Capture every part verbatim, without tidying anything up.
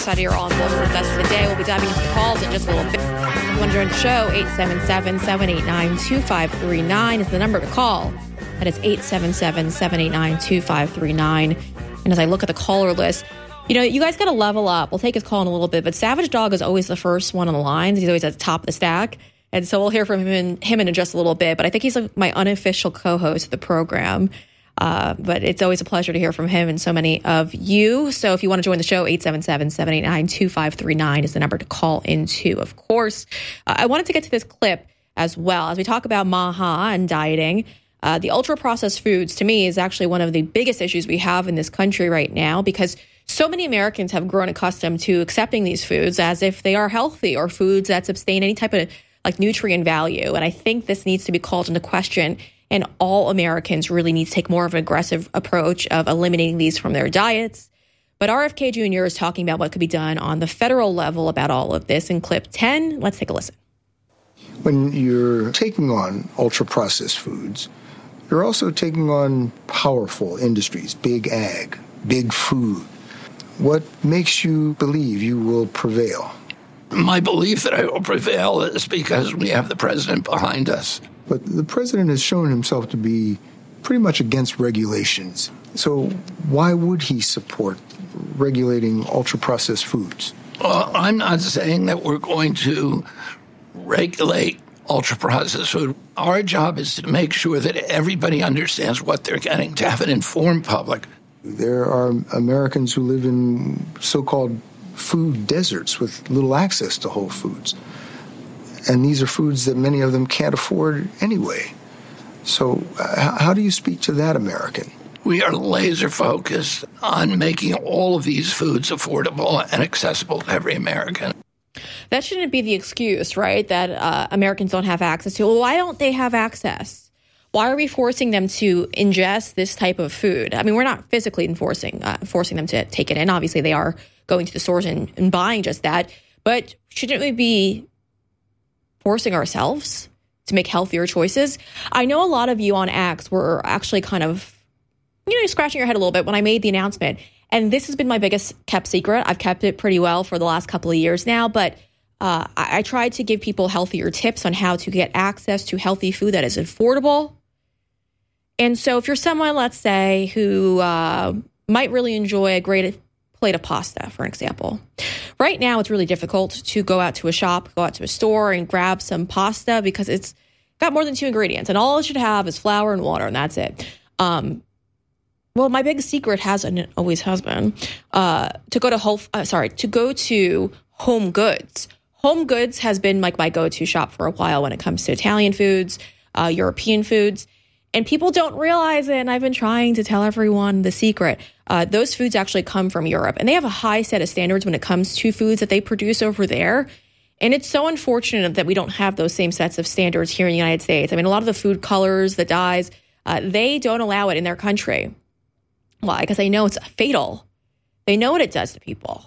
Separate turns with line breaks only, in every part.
excited you're on board with us today. We'll be diving into the calls in just a little bit. If you want to join the show, eight seven seven, seven eight nine, two five three nine is the number to call. That is eight seven seven, seven eight nine, two five three nine. And as I look at the caller list, you know, you guys got to level up. We'll take his call in a little bit, but Savage Dog is always the first one on the lines. He's always at the top of the stack. And so we'll hear from him in, him in just a little bit. But I think he's like my unofficial co-host of the program. Uh, but it's always a pleasure to hear from him and so many of you. So if you want to join the show, eight seven seven, seven eight nine, two five three nine is the number to call into, of course. Uh, I wanted to get to this clip as well. As we talk about MAHA and dieting, uh, the ultra-processed foods, to me, is actually one of the biggest issues we have in this country right now, because so many Americans have grown accustomed to accepting these foods as if they are healthy or foods that sustain any type of like nutrient value. And I think this needs to be called into question. And all Americans really need to take more of an aggressive approach of eliminating these from their diets. But R F K Junior is talking about what could be done on the federal level about all of this in clip ten. Let's take a listen.
When you're taking on ultra-processed foods, you're also taking on powerful industries, big ag, big food. What makes you believe you will prevail?
My belief that I will prevail is because we have the president behind us.
But the president has shown himself to be pretty much against regulations. So why would he support regulating ultra-processed foods?
Well, I'm not saying that we're going to regulate ultra-processed food. Our job is to make sure that everybody understands what they're getting, to have an informed public.
There are Americans who live in so-called food deserts with little access to whole foods. And these are foods that many of them can't afford anyway. So uh, how do you speak to that American?
We are laser focused on making all of these foods affordable and accessible to every American.
That shouldn't be the excuse, right, that uh, Americans don't have access to. Well, why don't they have access? Why are we forcing them to ingest this type of food? I mean, we're not physically enforcing uh, forcing them to take it in. Obviously, they are going to the stores and, and buying just that. But shouldn't we be forcing ourselves to make healthier choices? I know a lot of you on X were actually kind of, you know, scratching your head a little bit when I made the announcement. And this has been my biggest kept secret. I've kept it pretty well for the last couple of years now. But uh, I, I tried to give people healthier tips on how to get access to healthy food that is affordable. And so if you're someone, let's say, who uh, might really enjoy a great plate of pasta, for example. Right now, it's really difficult to go out to a shop, go out to a store and grab some pasta because it's got more than two ingredients. And all it should have is flour and water, and that's it. Um, well, my big secret has, and it always has been, uh, to go to whole, uh, sorry, to go to Home Goods. Home Goods has been like my go-to shop for a while when it comes to Italian foods, uh, European foods. And people don't realize it, and I've been trying to tell everyone the secret. Uh, those foods actually come from Europe, and they have a high set of standards when it comes to foods that they produce over there. And it's so unfortunate that we don't have those same sets of standards here in the United States. I mean, a lot of the food colors, the dyes, uh, they don't allow it in their country. Why? Because they know it's fatal. They know what it does to people.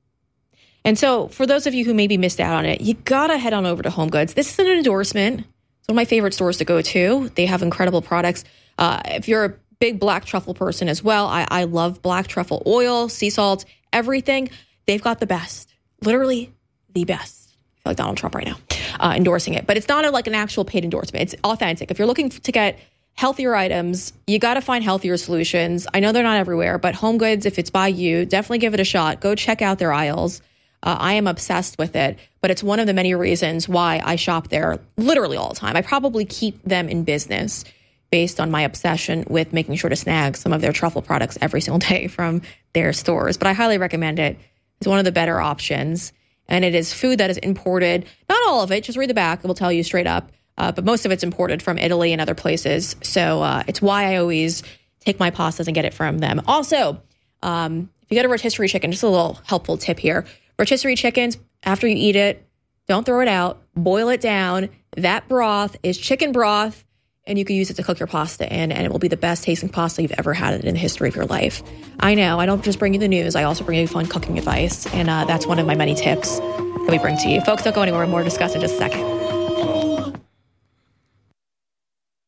And so for those of you who maybe missed out on it, you got to head on over to Home Goods. This is an endorsement. One of my favorite stores to go to. They have incredible products. Uh, if you're a big black truffle person as well, I, I love black truffle oil, sea salt, everything. They've got the best, literally the best. I feel like Donald Trump right now uh, endorsing it. But it's not a, like an actual paid endorsement. It's authentic. If you're looking to get healthier items, you got to find healthier solutions. I know they're not everywhere, but Home Goods, if it's by you, definitely give it a shot. Go check out their aisles. Uh, I am obsessed with it, but it's one of the many reasons why I shop there literally all the time. I probably keep them in business based on my obsession with making sure to snag some of their truffle products every single day from their stores. But I highly recommend it. It's one of the better options. And it is food that is imported. Not all of it. Just read the back. It will tell you straight up. Uh, but most of it's imported from Italy and other places. So uh, it's why I always take my pastas and get it from them. Also, um, if you go to rotisserie chicken, just a little helpful tip here. Rotisserie chickens, after you eat it, don't throw it out. Boil it down. That broth is chicken broth, and you can use it to cook your pasta in, and it will be the best tasting pasta you've ever had in the history of your life. I know, I don't just bring you the news. I also bring you fun cooking advice, and uh, that's one of my many tips that we bring to you. Folks, don't go anywhere. More discuss in just a second.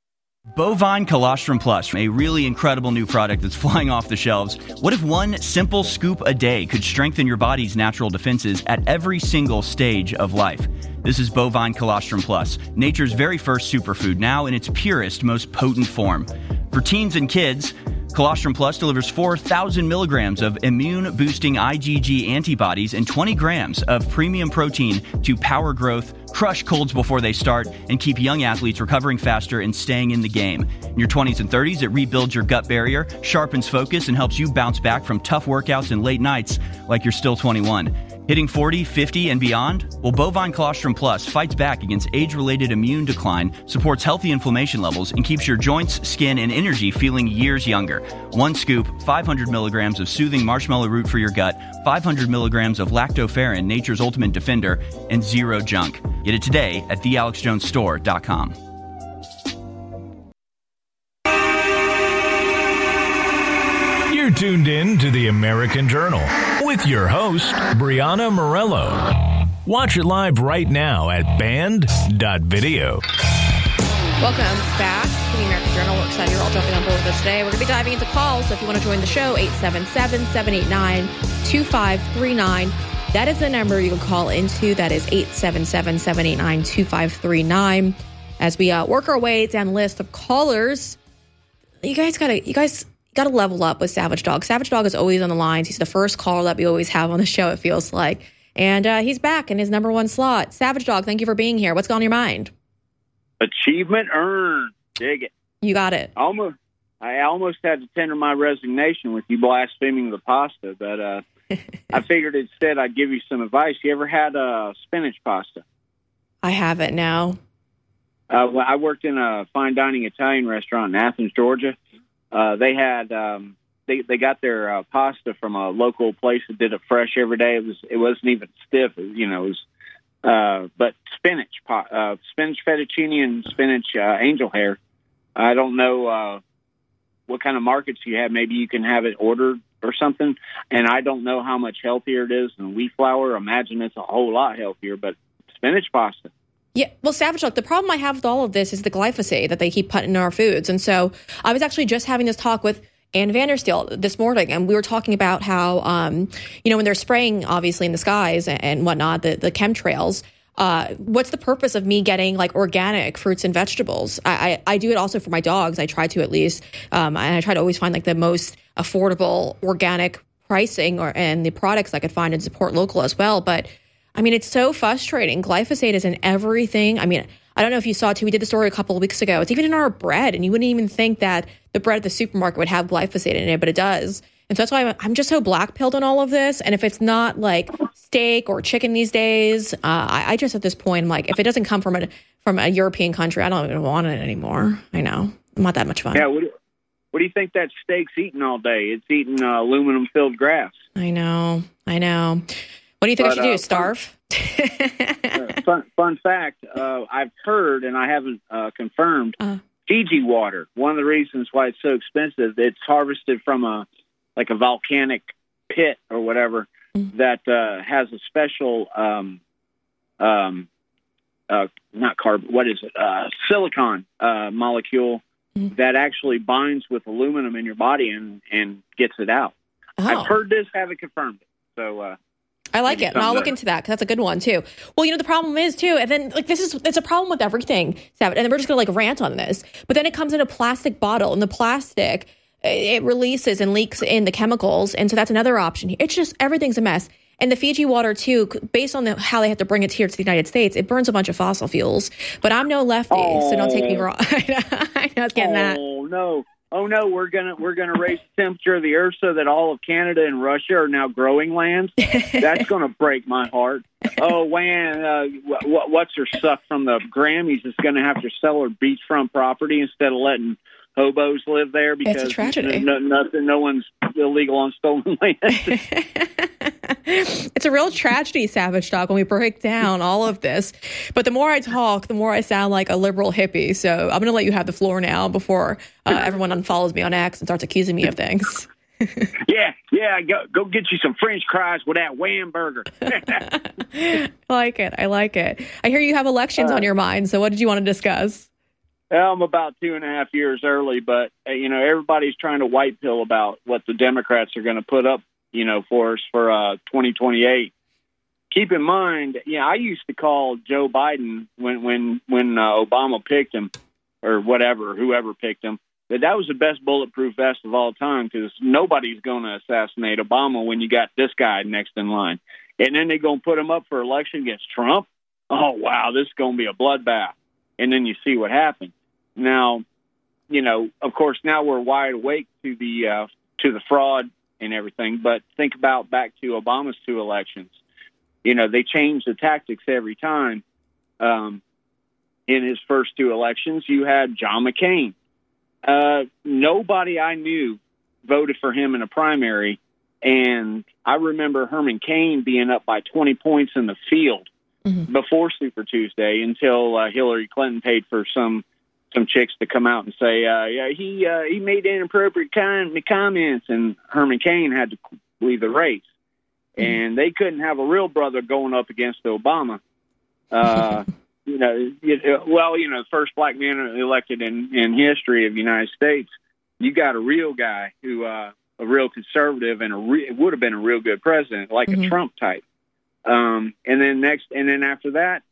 Bovine Colostrum Plus, a really incredible new product that's flying off the shelves. What if one simple scoop a day could strengthen your body's natural defenses at every single stage of life? This is Bovine Colostrum Plus, nature's very first superfood, now in its purest, most potent form. For teens and kids, Colostrum Plus delivers four thousand milligrams of immune-boosting IgG antibodies and twenty grams of premium protein to power growth, crush colds before they start, and keep young athletes recovering faster and staying in the game. In your twenties and thirties, it rebuilds your gut barrier, sharpens focus, and helps you bounce back from tough workouts and late nights like you're still twenty-one. Hitting forty, fifty, and beyond? Well, Bovine Colostrum Plus fights back against age-related immune decline, supports healthy inflammation levels, and keeps your joints, skin, and energy feeling years younger. One scoop, five hundred milligrams of soothing marshmallow root for your gut, five hundred milligrams of lactoferrin, nature's ultimate defender, and zero junk. Get it today at the alex jones store dot com.
You're tuned in to the American Journal with your host, Brianna Morello. Watch it live right now at band dot video.
Welcome back to the American Journal. We're excited you're all jumping on board with us today. We're going to be diving into calls, so if you want to join the show, eight seven seven, seven eight nine, two five three nine. That is the number you can call into. That is eight seven seven, seven eight nine, two five three nine. As we uh, work our way down the list of callers, you guys got to, you guys got to level up with Savage Dog. Savage Dog is always on the lines. He's the first caller that we always have on the show, it feels like. And uh, he's back in his number one slot. Savage Dog, thank you for being here. What's going on your mind?
Achievement earned. Dig it.
You got it.
Almost, I almost had to tender my resignation with you blaspheming the pasta, but uh, I figured instead I'd give you some advice. You ever had uh, spinach pasta?
I haven't, no.
Uh, well, I worked in a fine dining Italian restaurant in Athens, Georgia. Uh, they had um, they they got their uh, pasta from a local place that did it fresh every day. It was it wasn't even stiff, it, you know. It was uh, but spinach, uh, spinach fettuccine and spinach uh, angel hair. I don't know uh, what kind of markets you have. Maybe you can have it ordered or something. And I don't know how much healthier it is than wheat flour. Imagine it's a whole lot healthier, but spinach pasta.
Yeah, well, Savage, look, the problem I have with all of this is the glyphosate that they keep putting in our foods. And so I was actually just having this talk with Ann Vandersteel this morning, and we were talking about how, um, you know, when they're spraying, obviously, in the skies and, and whatnot, the, the chemtrails, uh, what's the purpose of me getting, like, organic fruits and vegetables? I, I, I do it also for my dogs. I try to, at least. Um, and I try to always find, like, the most affordable organic pricing or and the products I could find and support local as well. But I mean, it's so frustrating. Glyphosate is in everything. I mean, I don't know if you saw, too, we did the story a couple of weeks ago. It's even in our bread, and you wouldn't even think that the bread at the supermarket would have glyphosate in it, but it does. And so that's why I'm, I'm just so black-pilled on all of this. And if it's not, like, steak or chicken these days, uh, I, I just, at this point, I'm like, if it doesn't come from a, from a European country, I don't even want it anymore. I know. Not that much fun.
Yeah, what do, what do you think that steak's eating all day? It's eating uh, aluminum-filled grass.
I know. I know. What do you think but, I should do? Uh, Starve?
Fun, uh, fun, fun fact, uh, I've heard, and I haven't uh, confirmed, uh, Fiji water, one of the reasons why it's so expensive, it's harvested from a like a volcanic pit or whatever mm-hmm. that uh, has a special, um, um, uh, not carbon, what is it, uh, silicon uh, molecule mm-hmm. that actually binds with aluminum in your body and, and gets it out. Oh. I've heard this, haven't confirmed it. So, uh,
I like it, and I'll look into that because that's a good one too. Well, you know, the problem is too, and then like this is it's a problem with everything, Savage, and then we're just gonna like rant on this. But then it comes in a plastic bottle, and the plastic it releases and leaks in the chemicals, and so that's another option. It's just everything's a mess. And the Fiji water too, based on the, how they have to bring it here to the United States, it burns a bunch of fossil fuels. But I'm no lefty, oh. so don't take me wrong. I know it's getting
oh,
that.
Oh no. Oh no, we're gonna we're gonna raise the temperature of the earth so that all of Canada and Russia are now growing lands. That's gonna break my heart. Oh man, uh, w- what's her suck from the Grammys is gonna have to sell her beachfront property instead of letting hobos live there because
it's a tragedy.
No, nothing, no one's illegal on stolen land.
It's a real tragedy, Savage Dog, when we break down all of this. But the more I talk, the more I sound like a liberal hippie. So I'm going to let you have the floor now before uh, everyone unfollows me on X and starts accusing me of things.
yeah, yeah, go go get you some French fries with that Wham burger.
I like it. I like it. I hear you have elections uh, on your mind. So what did you want to discuss?
Well, I'm about two and a half years early, but, uh, you know, everybody's trying to white pill about what the Democrats are going to put up, you know, for us for uh, twenty twenty-eight. Keep in mind, yeah, you know, I used to call Joe Biden when when when uh, Obama picked him, or whatever, whoever picked him, that that was the best bulletproof vest of all time, because nobody's going to assassinate Obama when you got this guy next in line. And then they're going to put him up for election against Trump. Oh, wow, this is going to be a bloodbath. And then you see what happened. Now, you know, of course, now we're wide awake to the uh, to the fraud and everything. But think about back to Obama's two elections. You know, they changed the tactics every time. Um, in his first two elections, you had John McCain. Uh, nobody I knew voted for him in a primary. And I remember Herman Cain being up by twenty points in the field mm-hmm. before Super Tuesday until uh, Hillary Clinton paid for some some chicks to come out and say, uh, yeah, he uh, he made inappropriate kind comments, and Herman Cain had to leave the race. Mm-hmm. And they couldn't have a real brother going up against Obama. Uh, you know, it, well, you know, the first black man elected in, in history of the United States. You got a real guy who, uh, a real conservative, and a re- it would have been a real good president, like mm-hmm. a Trump type. Um, and then next, and then after that,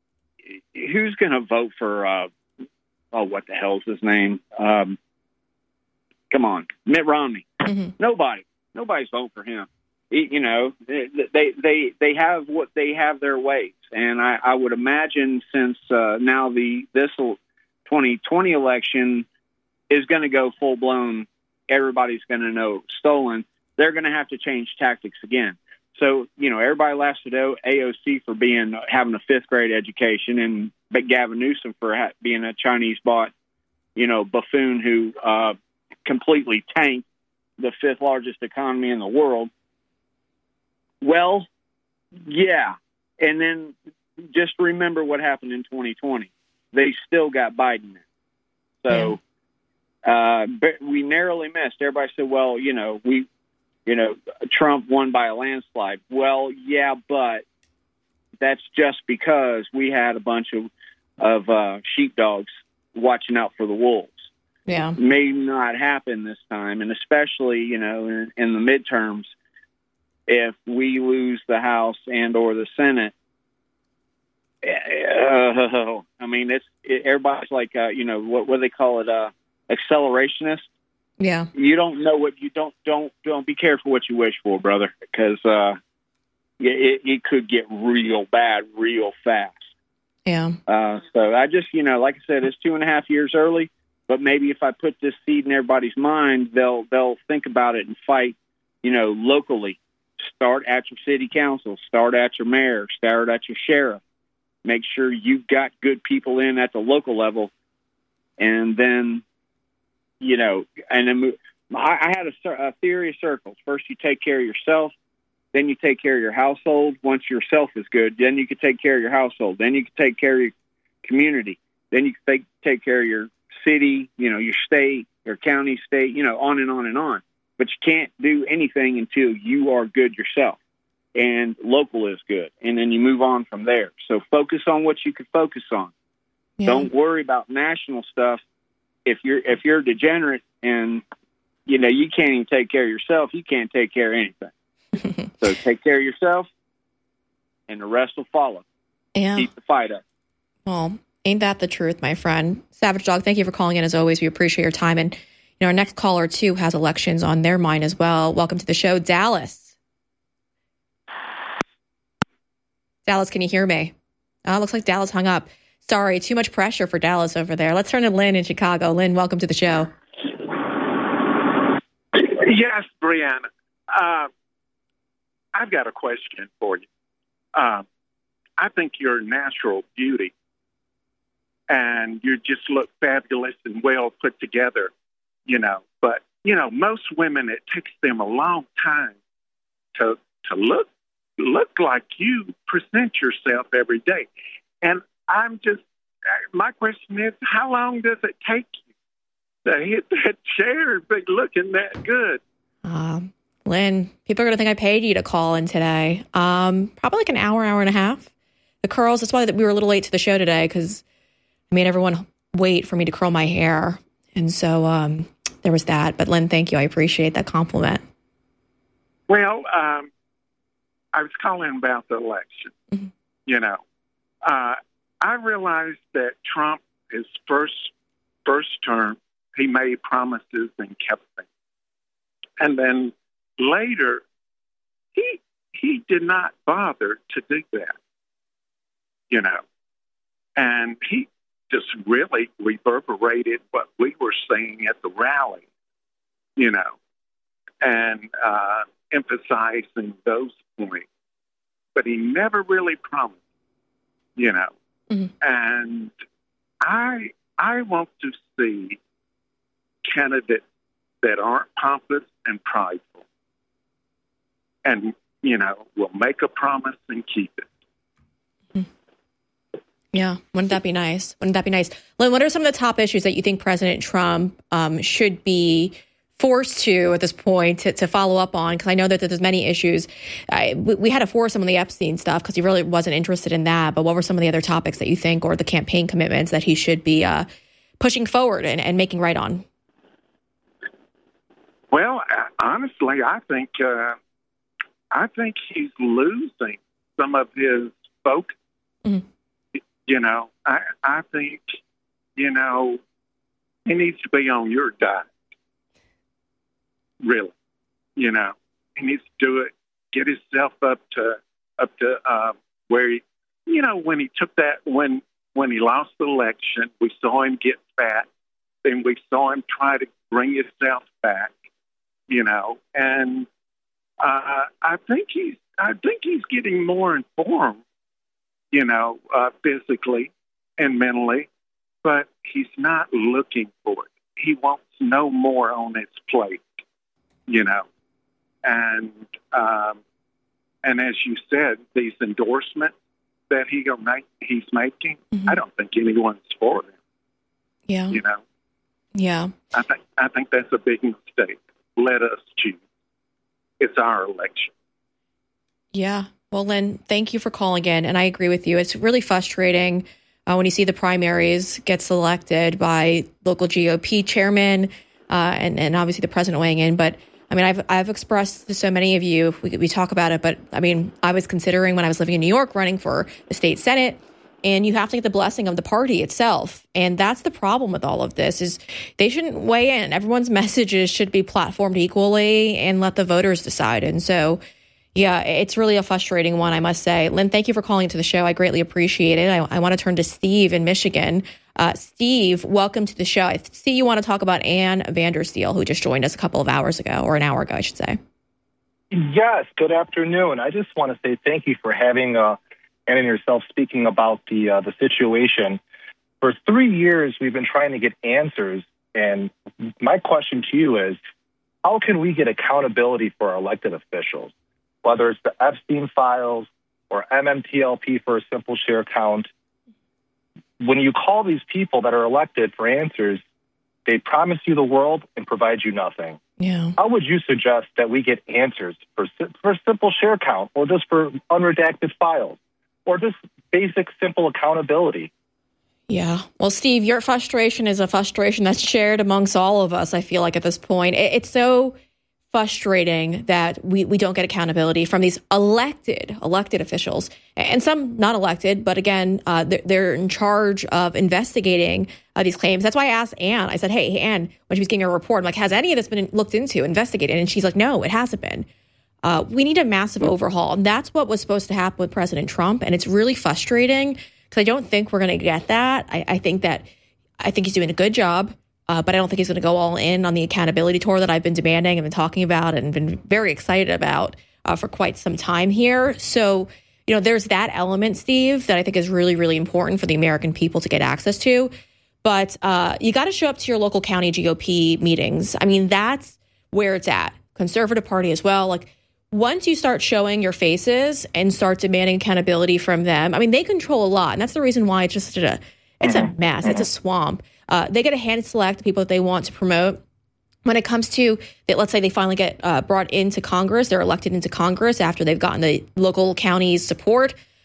who's going to vote for? Uh, oh, what the hell's his name? Um, come on, Mitt Romney. Mm-hmm. Nobody, nobody's voting for him. You know, they they they have what they have their ways, and I, I would imagine since uh, now the this twenty twenty election is going to go full blown, everybody's going to know stolen. They're going to have to change tactics again. So you know, everybody laughs at A O C for being having a fifth grade education, and but Gavin Newsom for ha- being a Chinese bought, you know, buffoon who uh, completely tanked the fifth largest economy in the world. Well, yeah. And then just remember what happened in twenty twenty. They still got Biden. So yeah. uh, but we narrowly missed. Everybody said, well, you know, we, you know, Trump won by a landslide. Well, yeah, but that's just because we had a bunch of, of uh, sheepdogs watching out for the wolves.
Yeah.
May not happen this time. And especially, you know, in, in the midterms, if we lose the House and or the Senate, uh, I mean, it's it, everybody's like, uh, you know, what, what do they call it? Uh, accelerationist.
Yeah.
You don't know what you don't, don't, don't be careful what you wish for, brother, because uh, it, it could get real bad real fast.
Yeah.
Uh, so I just, you know, like I said, it's two and a half years early, but maybe if I put this seed in everybody's mind, they'll, they'll think about it and fight, you know, locally. Start at your city council, start at your mayor, start at your sheriff. Make sure you've got good people in at the local level. And then, you know, and then I, I had a, a theory of circles. First, you take care of yourself. Then you take care of your household. Once yourself is good, then you can take care of your household. Then you can take care of your community. Then you can take, take care of your city, you know, your state, your county, state, you know, on and on and on. But you can't do anything until you are good yourself, and local is good. And then you move on from there. So focus on what you can focus on. Yeah. Don't worry about national stuff. If you're, if you're a degenerate and, you know, you can't even take care of yourself, you can't take care of anything. So take care of yourself, and the rest will follow.
Yeah.
Keep the fight up.
Well, ain't that the truth, my friend? Savage Dog, thank you for calling in as always. We appreciate your time. And you know, our next caller, too, has elections on their mind as well. Welcome to the show, Dallas. Dallas, can you hear me? Oh, looks like Dallas hung up. Sorry, too much pressure for Dallas over there. Let's turn to Lynn in Chicago. Lynn, welcome to the show.
Yes, Brianna. Uh, I've got a question for you. Uh, I think you're a natural beauty, and you just look fabulous and well put together. You know, but, you know, most women, it takes them a long time to to look look like you present yourself every day. And I'm just, my question is, how long does it take you to hit that chair but looking that good?
Um, Lynn, people are going to think I paid you to call in today. Um, probably like an hour, hour and a half. The curls, that's why we were a little late to the show today, because I made everyone wait for me to curl my hair. And so um, there was that. But Lynn, thank you. I appreciate that compliment.
Well, um, I was calling about the election. Mm-hmm. You know, uh, I realized that Trump, his first first term, he made promises and kept them. And then later, he he did not bother to do that. You know, and he just really reverberated what we were saying at the rally, you know, and uh, emphasizing those points. But he never really promised, you know. Mm-hmm. And I I want to see candidates that aren't pompous and prideful and, you know, will make a promise and keep it.
Yeah, wouldn't that be nice? Wouldn't that be nice? Lynn, what are some of the top issues that you think President Trump um, should be forced to at this point to, to follow up on? Because I know that there's many issues. I, we, we had to force some of the Epstein stuff because he really wasn't interested in that. But what were some of the other topics that you think, or the campaign commitments that he should be uh, pushing forward and, and making right on?
Well, honestly, I think uh, I think he's losing some of his focus. Mm-hmm. You know, I, I think, you know, he needs to be on your diet. Really. You know, he needs to do it, get himself up to, up to uh, where he, you know, when he took that, when, when he lost the election, we saw him get fat. Then we saw him try to bring himself back, you know, and uh, I think he's, I think he's getting more informed. You know, uh, physically and mentally, but he's not looking for it. He wants no more on his plate, you know. And um, and as you said, these endorsements that he go make, he's making, mm-hmm. I don't think anyone's for them.
Yeah,
you know.
Yeah,
I think I think that's a big mistake. Let us choose. It's our election.
Yeah. Well, Lynn, thank you for calling in. And I agree with you. It's really frustrating uh, when you see the primaries get selected by local G O P chairmen uh, and, and obviously the president weighing in. But I mean, I've I've expressed to so many of you, we, we talk about it, but I mean, I was considering when I was living in New York running for the state Senate, and you have to get the blessing of the party itself. And that's the problem with all of this is they shouldn't weigh in. Everyone's messages should be platformed equally and let the voters decide. And so yeah, it's really a frustrating one, I must say. Lynn, thank you for calling to the show. I greatly appreciate it. I, I want to turn to Steve in Michigan. Uh, Steve, welcome to the show. I see you want to talk about Ann Vandersteel, who just joined us a couple of hours ago, or an hour ago, I should say.
Yes, good afternoon. I just want to say thank you for having uh, Ann and yourself speaking about the uh, the situation. For three years, we've been trying to get answers, and my question to you is, how can we get accountability for our elected officials? Whether it's the Epstein files or M M T L P for a simple share count, when you call these people that are elected for answers, they promise you the world and provide you nothing.
Yeah.
How would you suggest that we get answers for for simple share count, or just for unredacted files, or just basic, simple accountability?
Yeah. Well, Steve, your frustration is a frustration that's shared amongst all of us, I feel like, at this point. It, it's so frustrating that we, we don't get accountability from these elected elected officials, and some not elected, but again, uh, they're, they're in charge of investigating uh, these claims. That's why I asked Ann. I said, hey, hey, Ann, when she was getting her report, I'm like, has any of this been looked into, investigated? And she's like, no, it hasn't been. Uh, we need a massive overhaul. And that's what was supposed to happen with President Trump. And it's really frustrating because I don't think we're going to get that. I, I think that I think he's doing a good job. Uh, but I don't think he's going to go all in on the accountability tour that I've been demanding and been talking about and been very excited about uh, for quite some time here. So, you know, there's that element, Steve, that I think is really, really important for the American people to get access to. But uh, you got to show up to your local county G O P meetings. I mean, that's where it's at. Conservative Party as well. Like, once you start showing your faces and start demanding accountability from them, I mean, they control a lot. And that's the reason why it's just a, it's a mess. It's a swamp. Uh, they get to hand select the people that they want to promote. When it comes to that, let's say they finally get uh, brought into Congress, they're elected into Congress after they've gotten the local county's support.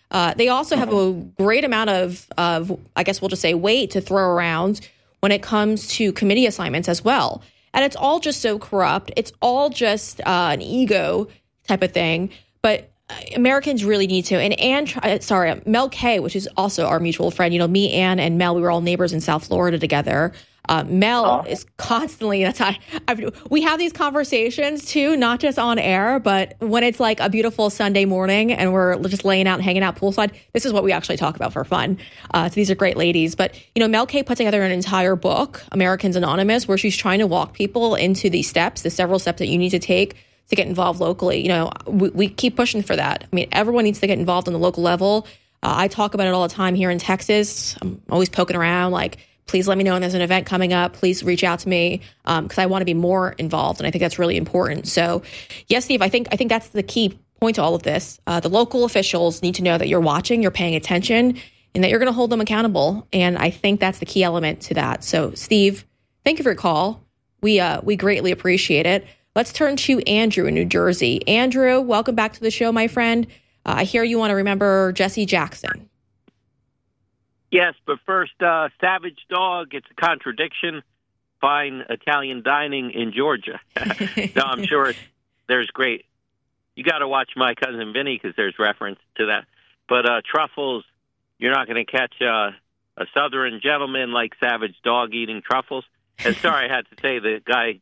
Uh, they also have a great amount of, of, I guess we'll just say, weight to throw around when it comes to committee assignments as well. And it's all just so corrupt. It's all just uh, an ego type of thing. But Americans really need to. And Ann, uh, sorry, Mel K, which is also our mutual friend. You know, me, Ann, and Mel, we were all neighbors in South Florida together. Uh, Mel oh. is constantly, that's how I've, we have these conversations too, not just on air, but when it's like a beautiful Sunday morning and we're just laying out and hanging out poolside, this is what we actually talk about for fun. Uh, so these are great ladies. But, you know, Mel K put together an entire book, Americans Anonymous, where she's trying to walk people into these steps, the several steps that you need to take to get involved locally. You know, we, we keep pushing for that. I mean, everyone needs to get involved on the local level. Uh, I talk about it all the time here in Texas. I'm always poking around like, please let me know when there's an event coming up. Please reach out to me because um, I want to be more involved, and I think that's really important. So, yes, Steve, I think I think that's the key point to all of this. Uh, the local officials need to know that you're watching, you're paying attention, and that you're going to hold them accountable. And I think that's the key element to that. So, Steve, thank you for your call. We uh, we greatly appreciate it. Let's turn to Andrew in New Jersey. Andrew, welcome back to the show, my friend. Uh, I hear you want to remember Jesse Jackson.
Yes, but first, uh, Savage Dog, it's a contradiction. Fine Italian dining in Georgia. No, I'm sure there's great. You got to watch My Cousin Vinny because there's reference to that. But uh, truffles, you're not going to catch uh, a Southern gentleman like Savage Dog eating truffles. And sorry, I had to say the guy,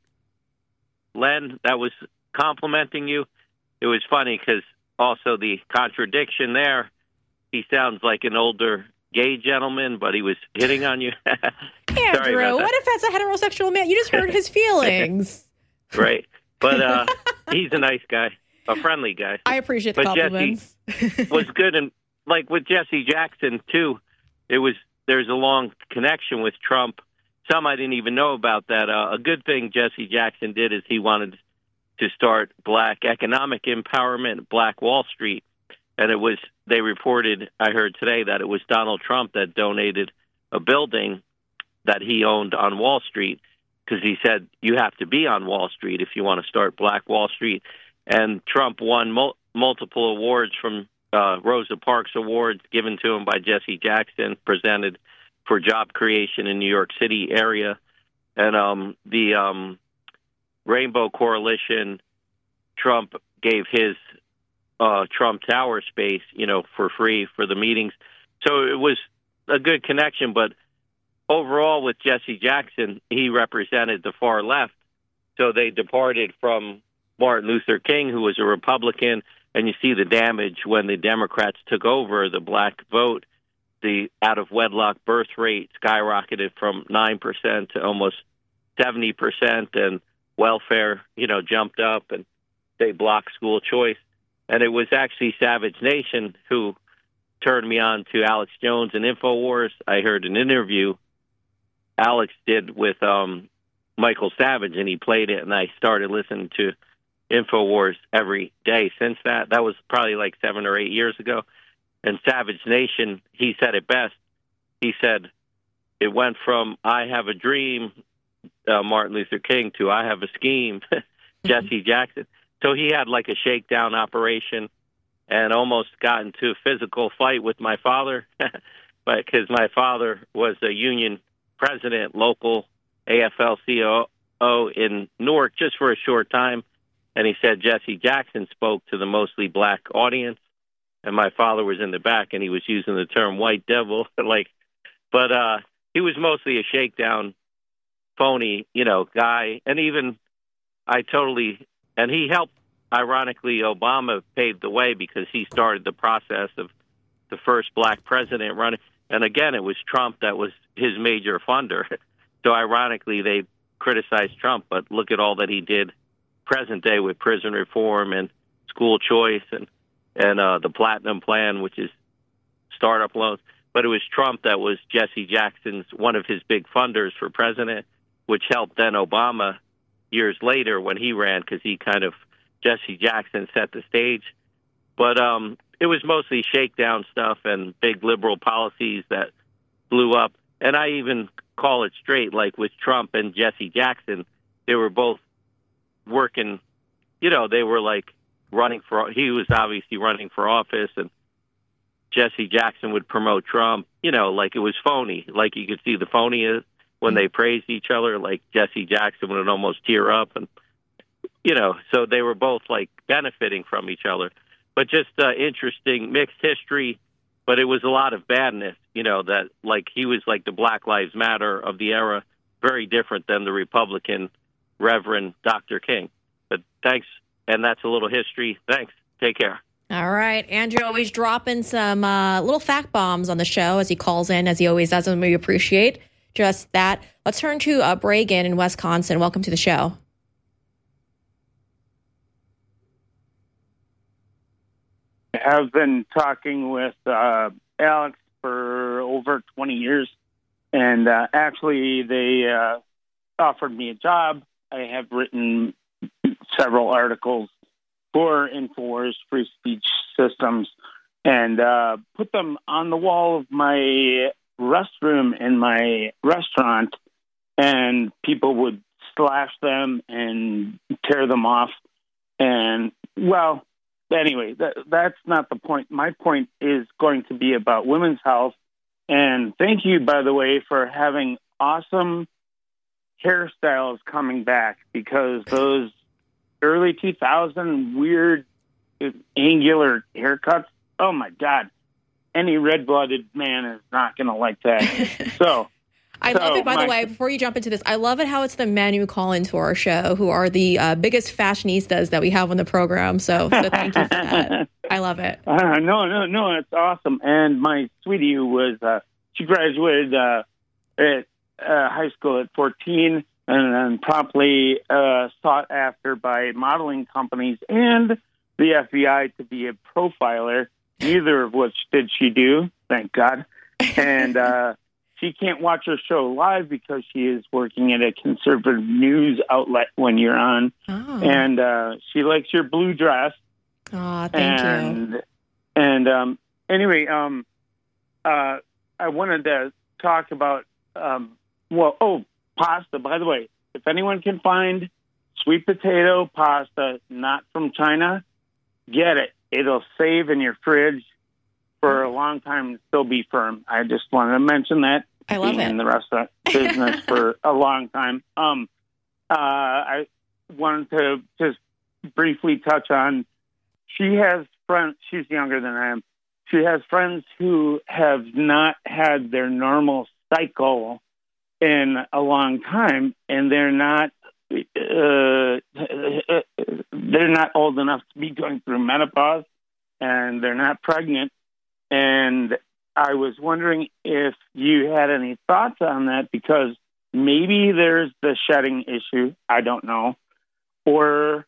Len, that was complimenting you. It was funny because also the contradiction there, he sounds like an older gay gentleman, but he was hitting on you.
Andrew, what if that's a heterosexual man? You just hurt his feelings.
Right. But uh, he's a nice guy, a friendly guy.
I appreciate the
but
compliments.
Jesse was good. And like with Jesse Jackson, too, it was there's a long connection with Trump. Some I didn't even know about that. Uh, a good thing Jesse Jackson did is he wanted to start black economic empowerment, Black Wall Street. And it was, they reported, I heard today, that it was Donald Trump that donated a building that he owned on Wall Street because he said, you have to be on Wall Street if you want to start Black Wall Street. And Trump won mul- multiple awards from uh, Rosa Parks Awards given to him by Jesse Jackson, presented for job creation in New York City area. And um, the um, Rainbow Coalition, Trump gave his Uh, Trump Tower space, you know, for free for the meetings. So it was a good connection. But overall, with Jesse Jackson, he represented the far left. So they departed from Martin Luther King, who was a Republican. And you see the damage when the Democrats took over the black vote. The out-of-wedlock birth rate skyrocketed from nine percent to almost seventy percent. And welfare, you know, jumped up, and they blocked school choice. And it was actually Savage Nation who turned me on to Alex Jones and InfoWars. I heard an interview Alex did with um, Michael Savage, and he played it, and I started listening to InfoWars every day since that. That was probably like seven or eight years ago. And Savage Nation, he said it best. He said, it went from I have a dream, uh, Martin Luther King, to I have a scheme, Jesse Jackson. So he had like a shakedown operation and almost got into a physical fight with my father, but because my father was a union president, local A F L C O O in Newark, just for a short time. And he said Jesse Jackson spoke to the mostly black audience, and my father was in the back, and he was using the term white devil. like, But uh, he was mostly a shakedown, phony, you know, guy. And even I totally... And he helped, ironically, Obama paved the way because he started the process of the first black president running. And again, it was Trump that was his major funder. So ironically, they criticized Trump, but look at all that he did present day with prison reform and school choice and, and uh, the Platinum Plan, which is startup loans. But it was Trump that was Jesse Jackson's, one of his big funders for president, which helped then Obama years later when he ran, because he kind of, Jesse Jackson set the stage. But um, it was mostly shakedown stuff and big liberal policies that blew up. And I even call it straight, like with Trump and Jesse Jackson, they were both working, you know, they were like running for, he was obviously running for office, and Jesse Jackson would promote Trump, you know, like it was phony. Like you could see the phony when they praised each other, like Jesse Jackson would almost tear up. And, you know, so they were both like benefiting from each other. But just uh, interesting mixed history, but it was a lot of badness, you know, that like he was like the Black Lives Matter of the era, very different than the Republican Reverend Doctor King. But thanks, and that's a little history. Thanks. Take care.
All right. Andrew always dropping some uh, little fact bombs on the show as he calls in, as he always does, and we appreciate just that. Let's turn to uh, Bragan in Wisconsin. Welcome to the show.
I have been talking with uh, Alex for over twenty years, and uh, actually they uh, offered me a job. I have written several articles for InfoWars Free Speech Systems and uh, put them on the wall of my restroom in my restaurant, and people would slash them and tear them off. And, well, anyway, that, that's not the point. My point is going to be about women's health. And thank you, by the way, for having awesome hairstyles coming back, because those early two thousand weird angular haircuts, oh my God, any red-blooded man is not going to like that. So
I
so
love it, by
my,
the way, before you jump into this, I love it how it's the men who call into our show who are the uh, biggest fashionistas that we have on the program. So, so thank you for that. I love it.
Uh, no, no, no, it's awesome. And my sweetie was, uh, she graduated uh, at uh, high school at fourteen, and then promptly uh, sought after by modeling companies and the F B I to be a profiler, neither of which did she do, thank God. And uh, she can't watch her show live because she is working at a conservative news outlet when you're on.
Oh.
And uh, she likes your blue dress.
Oh, thank
and,
you.
And um, anyway, um, uh, I wanted to talk about, um, well, oh, pasta, by the way. If anyone can find sweet potato pasta not from China, get it. It'll save in your fridge for a long time and still be firm. I just wanted to mention that.
I love
being
it.
in the restaurant business for a long time. Um, uh, I wanted to just briefly touch on, she has friends, she's younger than I am. She has friends who have not had their normal cycle in a long time, and they're not uh, they're not old enough to be going through menopause, and they're not pregnant. And I was wondering if you had any thoughts on that, because maybe there's the shedding issue, I don't know, or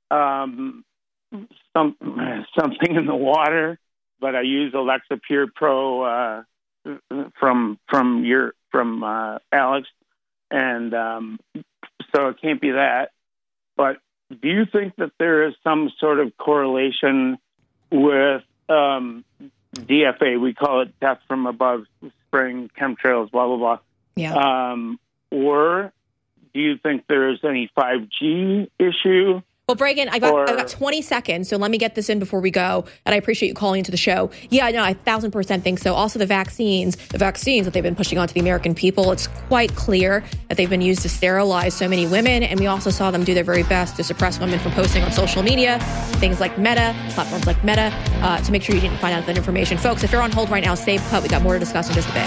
um, some something in the water. But I use Alexa Pure Pro uh, from from your from uh, Alex, and um, so it can't be that. But do you think that there is some sort of correlation with um, D F A? We call it death from above, spraying chemtrails, blah blah blah.
Yeah.
Um, or do you think there is any five G issue?
Well, Bragan, I got,
or,
I got twenty seconds, so let me get this in before we go. And I appreciate you calling into the show. Yeah, no, I thousand percent think so. Also, the vaccines, the vaccines that they've been pushing onto the American people, it's quite clear that they've been used to sterilize so many women. And we also saw them do their very best to suppress women from posting on social media, things like Meta, platforms like Meta, uh, to make sure you didn't find out that information. Folks, if you're on hold right now, stay put. We got more to discuss in just a bit.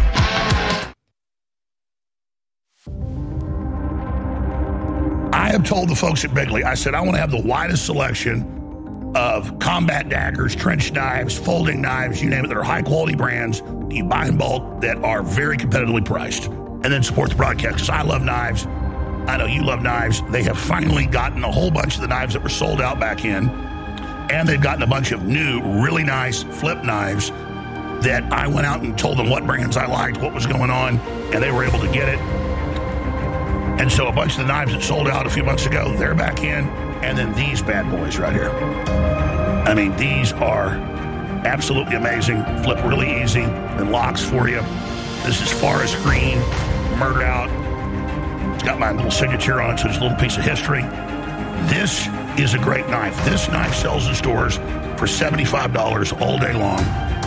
I have told the folks at Bigley, I said, I want to have the widest selection of combat daggers, trench knives, folding knives, you name it, that are high-quality brands that you buy in bulk that are very competitively priced, and then support the broadcast, because I love knives. I know you love knives. They have finally gotten a whole bunch of the knives that were sold out back in, and they've gotten a bunch of new, really nice flip knives that I went out and told them what brands I liked, what was going on, and they were able to get it. And so a bunch of the knives that sold out a few months ago, they're back in. And then these bad boys right here. I mean, these are absolutely amazing. Flip really easy and locks for you. This is Forest Green, murdered out. It's got my little signature on it, so it's a little piece of history. This is a great knife. This knife sells in stores for seventy-five dollars all day long.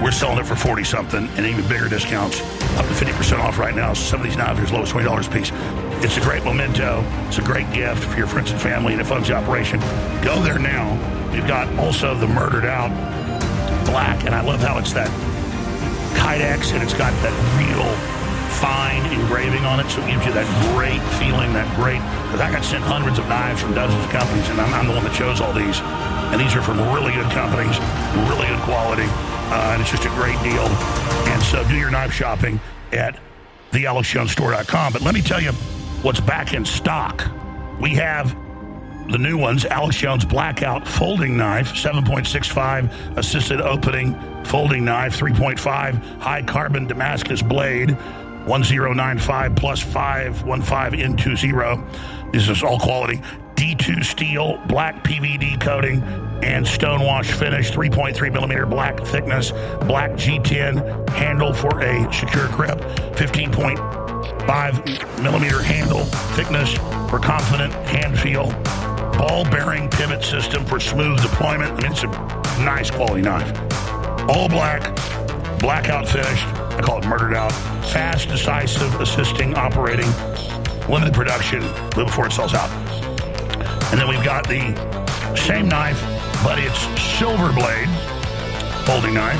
We're selling it for forty something, and even bigger discounts, up to fifty percent off right now. Some of these knives are as low as twenty dollars a piece. It's a great memento. It's a great gift for your friends and family, and it funds the operation. Go there now. We've got also the Murdered Out Black, and I love how it's that Kydex, and it's got that real fine engraving on it, so it gives you that great feeling, that great, because I got sent hundreds of knives from dozens of companies, and I'm, I'm the one that chose all these. And these are from really good companies, really good quality, uh, and it's just a great deal. And so do your knife shopping at the alex jones store dot com. But let me tell you what's back in stock. We have the new ones, Alex Jones Blackout Folding Knife, seven point six five assisted opening folding knife, three point five high carbon Damascus blade, one zero nine five plus five one five N two zero. This is all quality. D two steel, black P V D coating, and stonewash finish, three point three millimeter black thickness, black G ten handle for a secure grip, fifteen point five millimeter handle thickness for confident hand feel, ball bearing pivot system for smooth deployment. I mean, it's a nice quality knife. All black, blackout finished. I call it Murdered Out. Fast, decisive, assisting, operating, limited production, live before it sells out. And then we've got the same knife, but it's silver blade folding knife.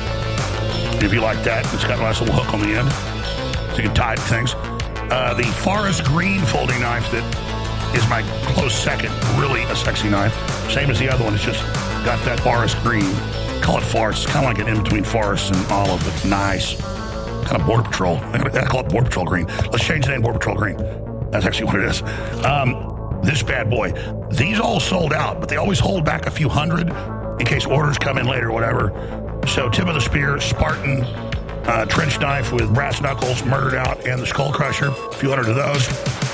If you like that, it's got a nice little hook on the end, so you can tie things. Uh, the forest green folding knife that is my close second, really a sexy knife. Same as the other one, it's just got that forest green. Call it forest. It's kind of like an in-between forest and olive, but nice. Kind of Border Patrol. I call it Border Patrol green. Let's change the name Border Patrol green. That's actually what it is. Um, this bad boy. These all sold out, but they always hold back a few hundred in case orders come in later or whatever. So tip of the spear, Spartan uh, trench knife with brass knuckles, Murdered Out, and the Skull Crusher. A few hundred of those.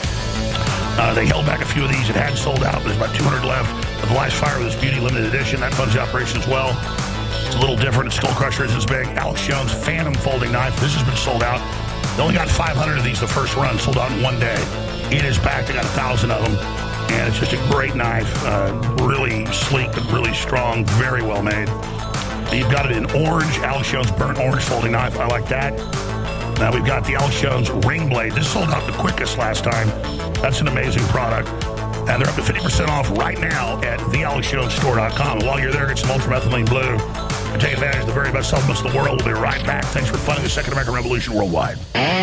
Uh, they held back a few of these. It had sold out. There's about two hundred left. But the last fire with this beauty limited edition. That funds the operation as well. It's a little different. The Skull Crusher isn't as big. Alex Jones Phantom folding knife. This has been sold out. They only got five hundred of these the first run. Sold out in one day. It is back. They got a thousand of them. And it's just a great knife. Uh, really sleek, but really strong. Very well made. You've got it in orange. Alex Jones Burnt Orange folding knife. I like that. Now we've got the Alex Jones Ring Blade. This sold out the quickest last time. That's an amazing product. And they're up to fifty percent off right now at the alex jones store dot com. And while you're there, get some ultramethylene blue and take advantage of the very best supplements in the world. We'll be right back. Thanks for funding the Second American Revolution worldwide.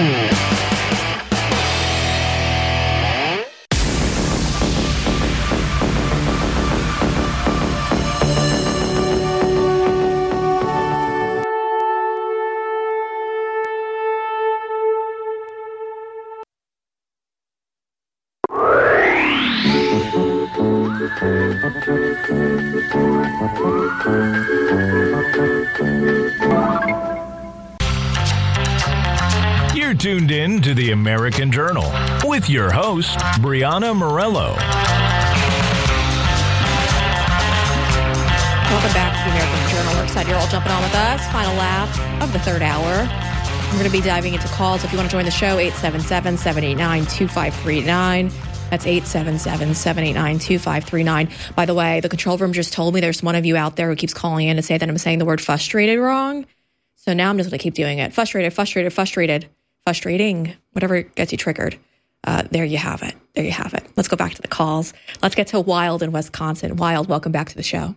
You're tuned in to the American Journal with your host, Brianna Morello.
Welcome back to the American Journal. We're excited you're all jumping on with us. Final lap of the third hour. We're going to be diving into calls. If you want to join the show, eight seven seven, seven eight nine, two five three nine. That's eight seven seven, seven eight nine, two five three nine. By the way, the control room just told me there's one of you out there who keeps calling in to say that I'm saying the word frustrated wrong. So now I'm just going to keep doing it. Frustrated, frustrated, frustrated, frustrating, whatever gets you triggered. Uh, there you have it. There you have it. Let's go back to the calls. Let's get to Wild in Wisconsin. Wild, welcome back to the show.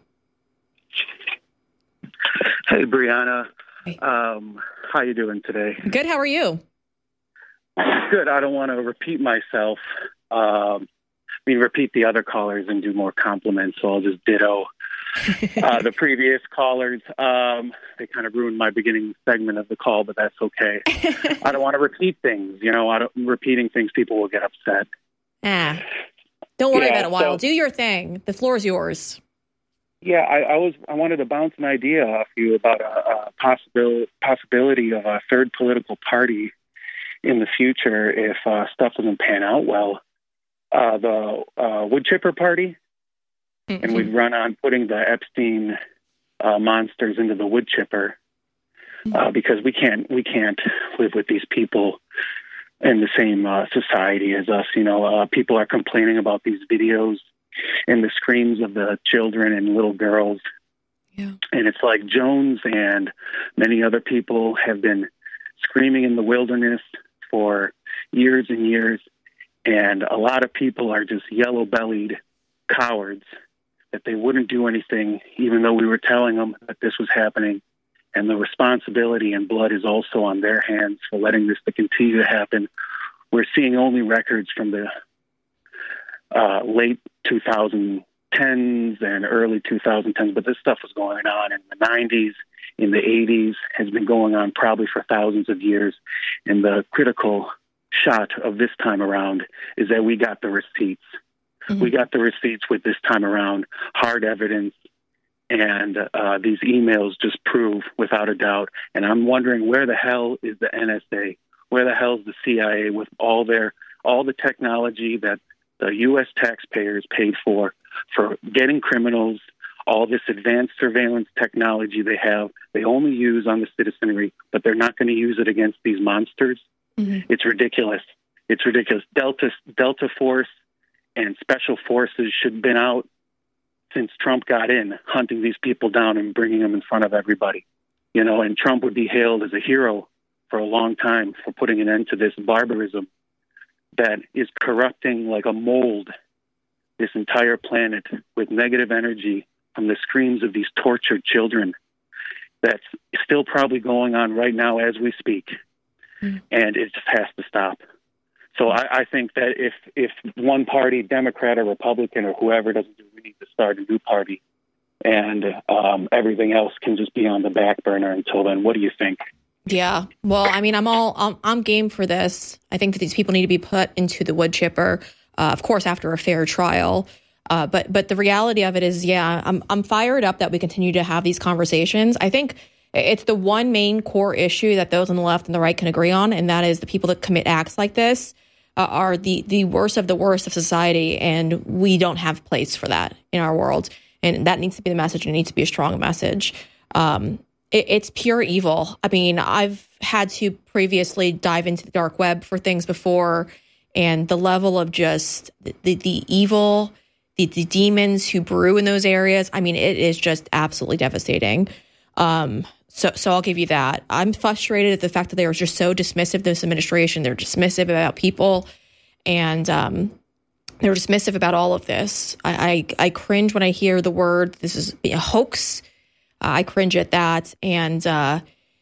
Hey, Brianna. Hey. Um, how you doing today?
Good. How are you?
Good. I don't want to repeat myself. Um, I mean, repeat the other callers and do more compliments, so I'll just ditto uh, the previous callers. Um, they kind of ruined my beginning segment of the call, but that's okay. I don't want to repeat things. You know, I don't, repeating things, people will get upset.
Ah, don't worry
yeah,
about it, Wild.
So,
do your thing. The floor is yours.
Yeah, I, I was. I wanted to bounce an idea off you about a, a possibility possibility of a third political party in the future if uh, stuff doesn't pan out well. Uh, the uh, wood chipper party, mm-hmm. and we'd run on putting the Epstein uh, monsters into the wood chipper uh, mm-hmm. because we can't we can't live with these people in the same uh, society as us. You know, uh, people are complaining about these videos and the screams of the children and little girls
Yeah.
And it's like Jones and many other people have been screaming in the wilderness for years and years. And a lot of people are just yellow-bellied cowards that they wouldn't do anything, even though we were telling them that this was happening. And the responsibility and blood is also on their hands for letting this to continue to happen. We're seeing only records from the uh, late twenty tens and early twenty tens, but this stuff was going on in the nineties, in the eighties, has been going on probably for thousands of years. And the critical shot of this time around is that we got the receipts. Mm-hmm. We got the receipts with this time around, hard evidence, and uh, these emails just prove without a doubt. And I'm wondering, where the hell is the N S A? Where the hell is the C I A with all their all the technology that the U S taxpayers paid for, for getting criminals, all this advanced surveillance technology they have, they only use on the citizenry, but they're not going to use it against these monsters? Mm-hmm. It's ridiculous. It's ridiculous. Delta, Delta Force and Special Forces should have been out since Trump got in, hunting these people down and bringing them in front of everybody. You know, and Trump would be hailed as a hero for a long time for putting an end to this barbarism that is corrupting like a mold this entire planet with negative energy from the screams of these tortured children. That's still probably going on right now as we speak. Mm. And it just has to stop. So I, I think that if, if one party, Democrat or Republican or whoever, doesn't do, we need to start a new party. And um, everything else can just be on the back burner until then. What do you think?
Yeah. Well, I mean, I'm all I'm, I'm game for this. I think that these people need to be put into the wood chipper, uh, of course, after a fair trial. Uh, but but the reality of it is, yeah, I'm I'm fired up that we continue to have these conversations. I think it's the one main core issue that those on the left and the right can agree on, and that is the people that commit acts like this uh, are the the worst of the worst of society, and we don't have place for that in our world. And that needs to be the message, and it needs to be a strong message. Um, it, it's pure evil. I mean, I've had to previously dive into the dark web for things before, and the level of just the, the, the evil, the, the demons who brew in those areas, I mean, it is just absolutely devastating. Um, so, so I'll give you that. I'm frustrated at the fact that they are just so dismissive of this administration. They're dismissive about people, and um, they're dismissive about all of this. I, I, I cringe when I hear the word, this is a hoax. Uh, I cringe at that. And, uh,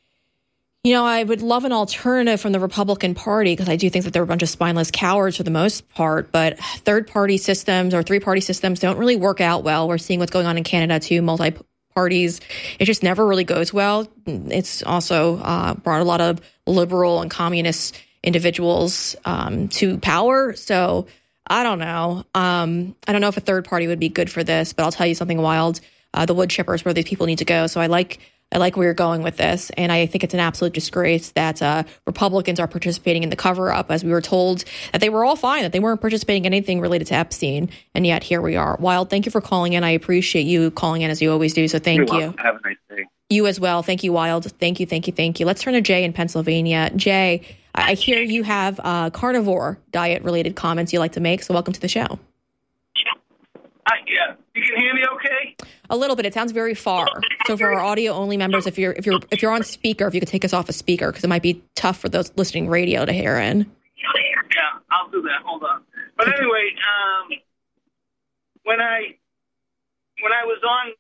you know, I would love an alternative from the Republican Party, because I do think that they're a bunch of spineless cowards for the most part. But third-party systems or three-party systems don't really work out well. We're seeing what's going on in Canada, too, multi-parties. It just never really goes well. It's also uh, brought a lot of liberal and communist individuals um, to power. So I don't know. Um, I don't know if a third party would be good for this, but I'll tell you something wild. Uh, the wood chipper is where these people need to go. So I like I like where you're going with this. And I think it's an absolute disgrace that uh, Republicans are participating in the cover-up, as we were told that they were all fine, that they weren't participating in anything related to Epstein. And yet here we are. Wild, thank you for calling in. I appreciate you calling in as you always do. So thank
You're
you.
welcome. Have a nice day.
You as well. Thank you, Wild. Thank you, thank you, thank you. Let's turn to Jay in Pennsylvania. Jay, I hear you have uh, carnivore diet-related comments you'd like to make, so welcome to the show.
Uh, yeah, you can hear me okay?
A little bit. It sounds very far. So for our audio-only members, if you're if you're if you're on speaker, if you could take us off a speaker, because it might be tough for those listening radio to hear in.
Yeah, I'll do that. Hold on. But anyway, um, when I when I was on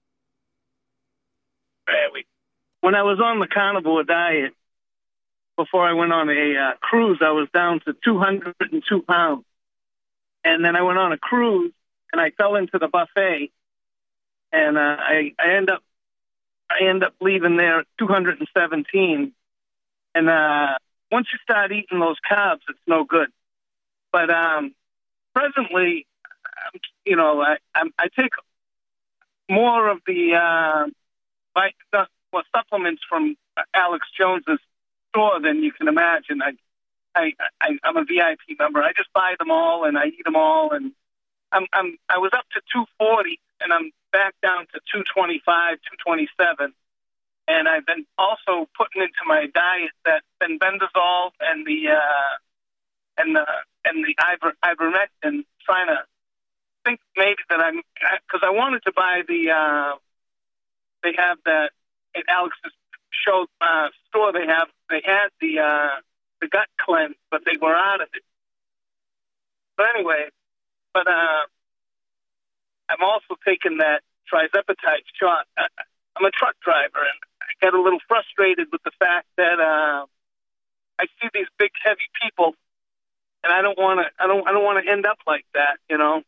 the when I was on the carnivore diet, before I went on a uh, cruise, I was down to two hundred two pounds. And then I went on a cruise, and I fell into the buffet, and uh, I, I end up I end up leaving there at two hundred seventeen. And uh, once you start eating those carbs, it's no good. But um, presently, you know, I, I, I take more of the uh, like, well, supplements from Alex Jones's store than you can imagine. I, I, I, I'm a V I P member. I just buy them all and I eat them all. And I'm, I'm, I was up to two forty and I'm back down to two twenty-five, two twenty-seven. And I've been also putting into my diet that bendazole and the, uh, and the, and the iver, ivermectin, trying to think maybe that I'm, because I wanted to buy the, uh, they have that at Alex's show uh, store. They have they had the uh, the gut cleanse, but they were out of it. But anyway, but uh, I'm also taking that trizepatide shot. I, I'm a truck driver, and I get a little frustrated with the fact that uh, I see these big, heavy people, and I don't want to. I don't. I don't want to end up like that, you know.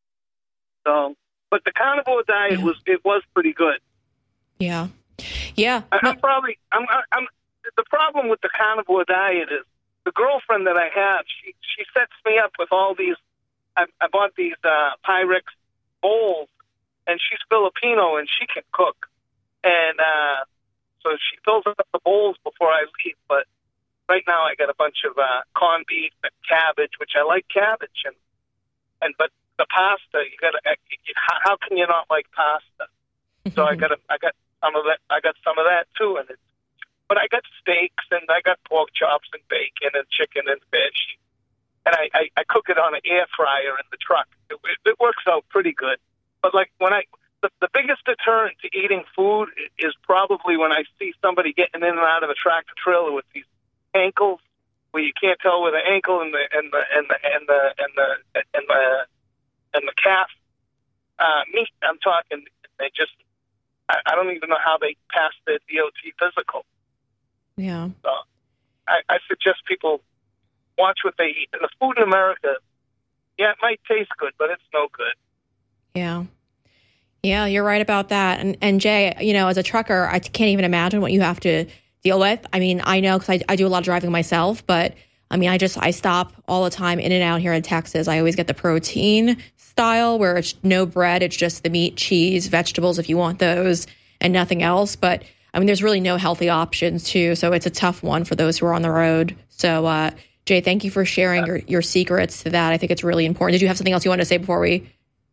So, but the carnivore diet was it was pretty good.
Yeah, yeah.
I, I'm probably. I'm. I'm. The problem with the carnivore diet is the girlfriend that I have. She she sets me up with all these. I, I bought these uh, Pyrex bowls, and she's Filipino and she can cook, and uh, so she fills up the bowls before I leave. But right now I got a bunch of uh, corned beef and cabbage, which I like cabbage, and and but the pasta you got to. How can you not like pasta? So I got I got some of that. I got some of that too, and it's. But I got steaks and I got pork chops and bacon and chicken and fish, and I, I, I cook it on an air fryer in the truck. It, it, it works out pretty good. But like when I, the, the biggest deterrent to eating food is probably when I see somebody getting in and out of a tractor trailer with these ankles, where you can't tell where the ankle and the and the and the and the and the and the and the calf uh, meet. I'm talking. They just. I, I don't even know how they pass their D O T physical.
Yeah.
So I, I suggest people watch what they eat. And the food in America, yeah, it might taste good, but it's no good.
Yeah. Yeah, you're right about that. And, and Jay, you know, as a trucker, I can't even imagine what you have to deal with. I mean, I know because I, I do a lot of driving myself, but I mean, I just, I stop all the time in and out here in Texas. I always get the protein style where it's no bread. It's just the meat, cheese, vegetables if you want those and nothing else. But I mean, there's really no healthy options too. So it's a tough one for those who are on the road. So uh, Jay, thank you for sharing your, your secrets to that. I think it's really important. Did you have something else you wanted to say before we?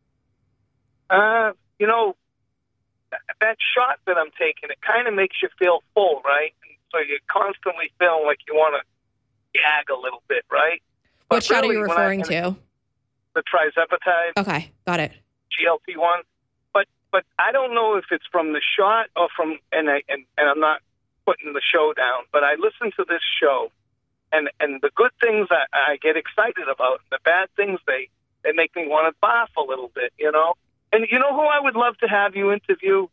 Uh, you know, that shot that I'm taking, it kind of makes you feel full, right? And so you constantly feel like you want to gag a little bit, right?
What
but
shot
really,
are you referring
I,
to?
The trizepatide.
Okay, got it.
G L P one. But but I don't know if it's from the shot or from, and, I, and, and I'm not putting the show down, but I listen to this show, and, and the good things I, I get excited about, and the bad things, they, they make me want to barf a little bit, you know? And you know who I would love to have you interview?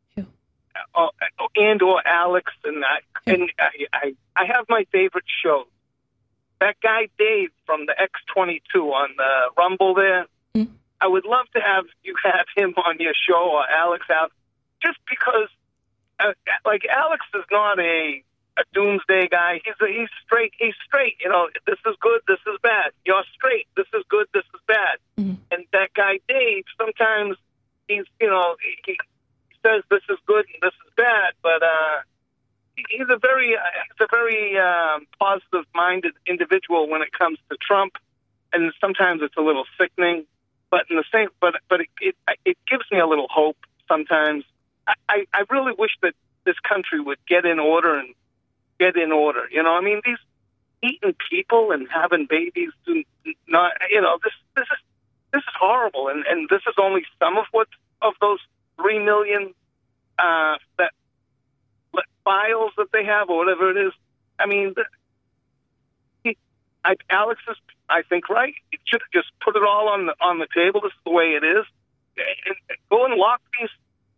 Uh, and or Alex, and I, and I, I, I have my favorite shows. That guy Dave from the X twenty-two on the Rumble there. Mm-hmm. I would love to have you have him on your show, or Alex out, just because, uh, like Alex is not a a doomsday guy. He's a, he's straight. He's straight. You know, this is good. This is bad. You're straight. This is good. This is bad. Mm-hmm. And that guy Dave, sometimes he's you know he, he says this is good and this is bad, but uh, he's a very he's a very um, positive-minded individual when it comes to Trump, and sometimes it's a little sickening. But in the same, but but it, it it gives me a little hope sometimes. I, I, I really wish that this country would get in order and get in order. You know, I mean, these eating people and having babies, do not you know this this is this is horrible, and, and this is only some of what of those three million uh, that files that they have or whatever it is. I mean, he, I, Alex is. I think right. You should have just put it all on the on the table. This is the way it is. And, and go and lock these.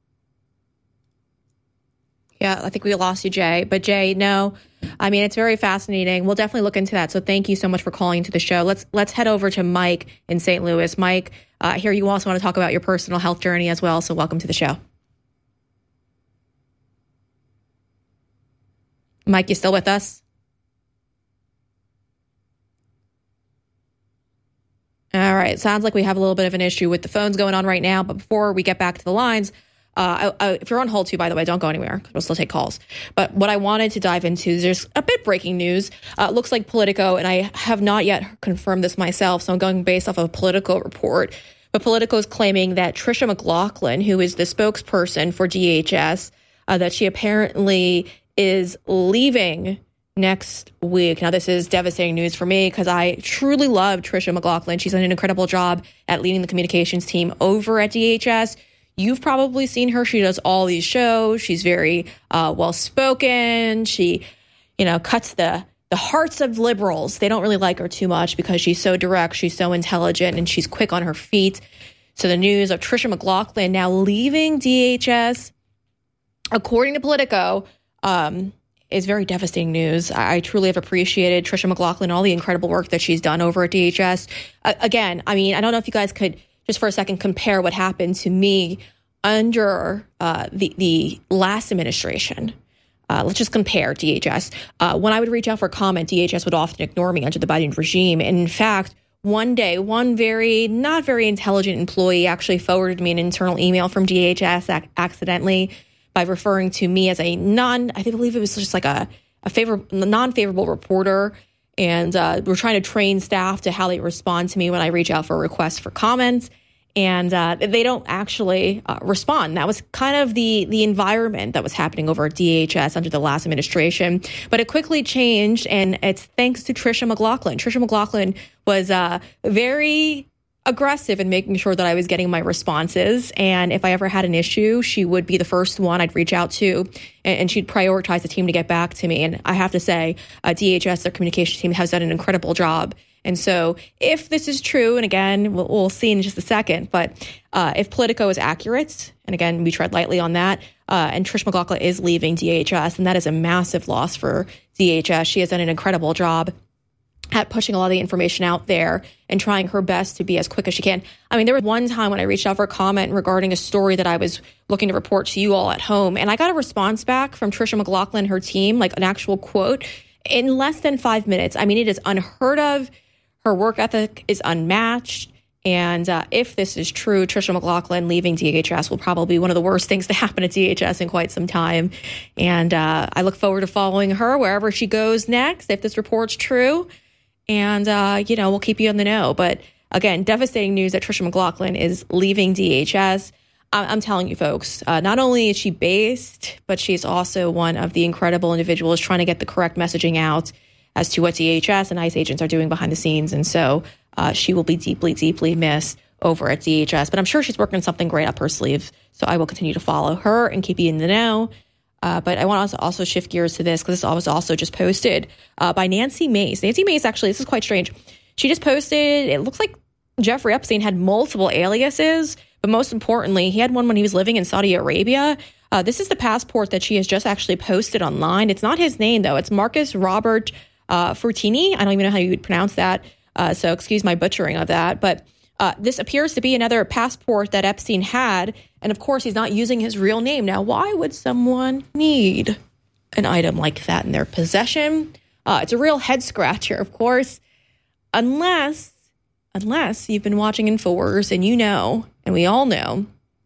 Yeah, I think we lost you, Jay. But Jay, no, I mean it's very fascinating. We'll definitely look into that. So thank you so much for calling into the show. Let's let's head over to Mike in Saint Louis. Mike, uh, here you also want to talk about your personal health journey as well. So welcome to the show. Mike, you still with us? All right. Sounds like we have a little bit of an issue with the phones going on right now. But before we get back to the lines, uh, I, I, if you're on hold too, by the way, don't go anywhere because we'll still take calls. But what I wanted to dive into is there's a bit breaking news. Uh, looks like Politico, and I have not yet confirmed this myself, so I'm going based off of a Politico report. But Politico is claiming that Tricia McLaughlin, who is the spokesperson for D H S, uh, that she apparently is leaving next week. Now, this is devastating news for me because I truly love Tricia McLaughlin. She's done an incredible job at leading the communications team over at D H S. You've probably seen her. She does all these shows. She's very uh, well-spoken. She, you know, cuts the the hearts of liberals. They don't really like her too much because she's so direct, she's so intelligent, and she's quick on her feet. So the news of Tricia McLaughlin now leaving D H S, according to Politico, um, is very devastating news. I, I truly have appreciated Tricia McLaughlin, all the incredible work that she's done over at D H S. Uh, again, I mean, I don't know if you guys could just for a second compare what happened to me under uh, the, the last administration. Uh, let's just compare D H S. Uh, when I would reach out for comment, D H S would often ignore me under the Biden regime. And in fact, one day, one very, not very intelligent employee actually forwarded me an internal email from D H S ac- accidentally by referring to me as a non, I believe it was just like a, a favor, non-favorable reporter. And uh, we're trying to train staff to how they respond to me when I reach out for requests for comments. And uh, they don't actually uh, respond. That was kind of the the environment that was happening over at D H S under the last administration. But it quickly changed, and it's thanks to Tricia McLaughlin. Tricia McLaughlin was uh, very aggressive in making sure that I was getting my responses. And if I ever had an issue, she would be the first one I'd reach out to, and, and she'd prioritize the team to get back to me. And I have to say, uh, D H S, their communication team, has done an incredible job. And so if this is true, and again, we'll, we'll see in just a second, but uh, if Politico is accurate, and again, we tread lightly on that, uh, and Trish McLaughlin is leaving D H S, and that is a massive loss for D H S. She has done an incredible job at pushing a lot of the information out there and trying her best to be as quick as she can. I mean, there was one time when I reached out for a comment regarding a story that I was looking to report to you all at home, and I got a response back from Tricia McLaughlin and her team, like an actual quote, in less than five minutes. I mean, it is unheard of. Her work ethic is unmatched. And uh, if this is true, Tricia McLaughlin leaving D H S will probably be one of the worst things to happen at D H S in quite some time. And uh, I look forward to following her wherever she goes next, if this report's true. And, uh, you know, we'll keep you in the know. But again, devastating news that Tricia McLaughlin is leaving D H S. I- I'm telling you, folks, uh, not only is she based, but she's also one of the incredible individuals trying to get the correct messaging out as to what D H S and ICE agents are doing behind the scenes. And so uh, she will be deeply, deeply missed over at D H S. But I'm sure she's working something great up her sleeve. So I will continue to follow her and keep you in the know. Uh, but I want to also shift gears to this because this was also just posted uh, by Nancy Mace. Nancy Mace, actually, this is quite strange. She just posted, it looks like Jeffrey Epstein had multiple aliases, but most importantly, he had one when he was living in Saudi Arabia. Uh, this is the passport that she has just actually posted online. It's not his name, though. It's Marcus Robert uh, Fortini. I don't even know how you would pronounce that, uh, so excuse my butchering of that. But uh, this appears to be another passport that Epstein had. And of course, he's not using his real name. Now, why would someone need an item like that in their possession? Uh, it's a real head scratcher, of course, unless, unless you've been watching InfoWars and you know, and we all know,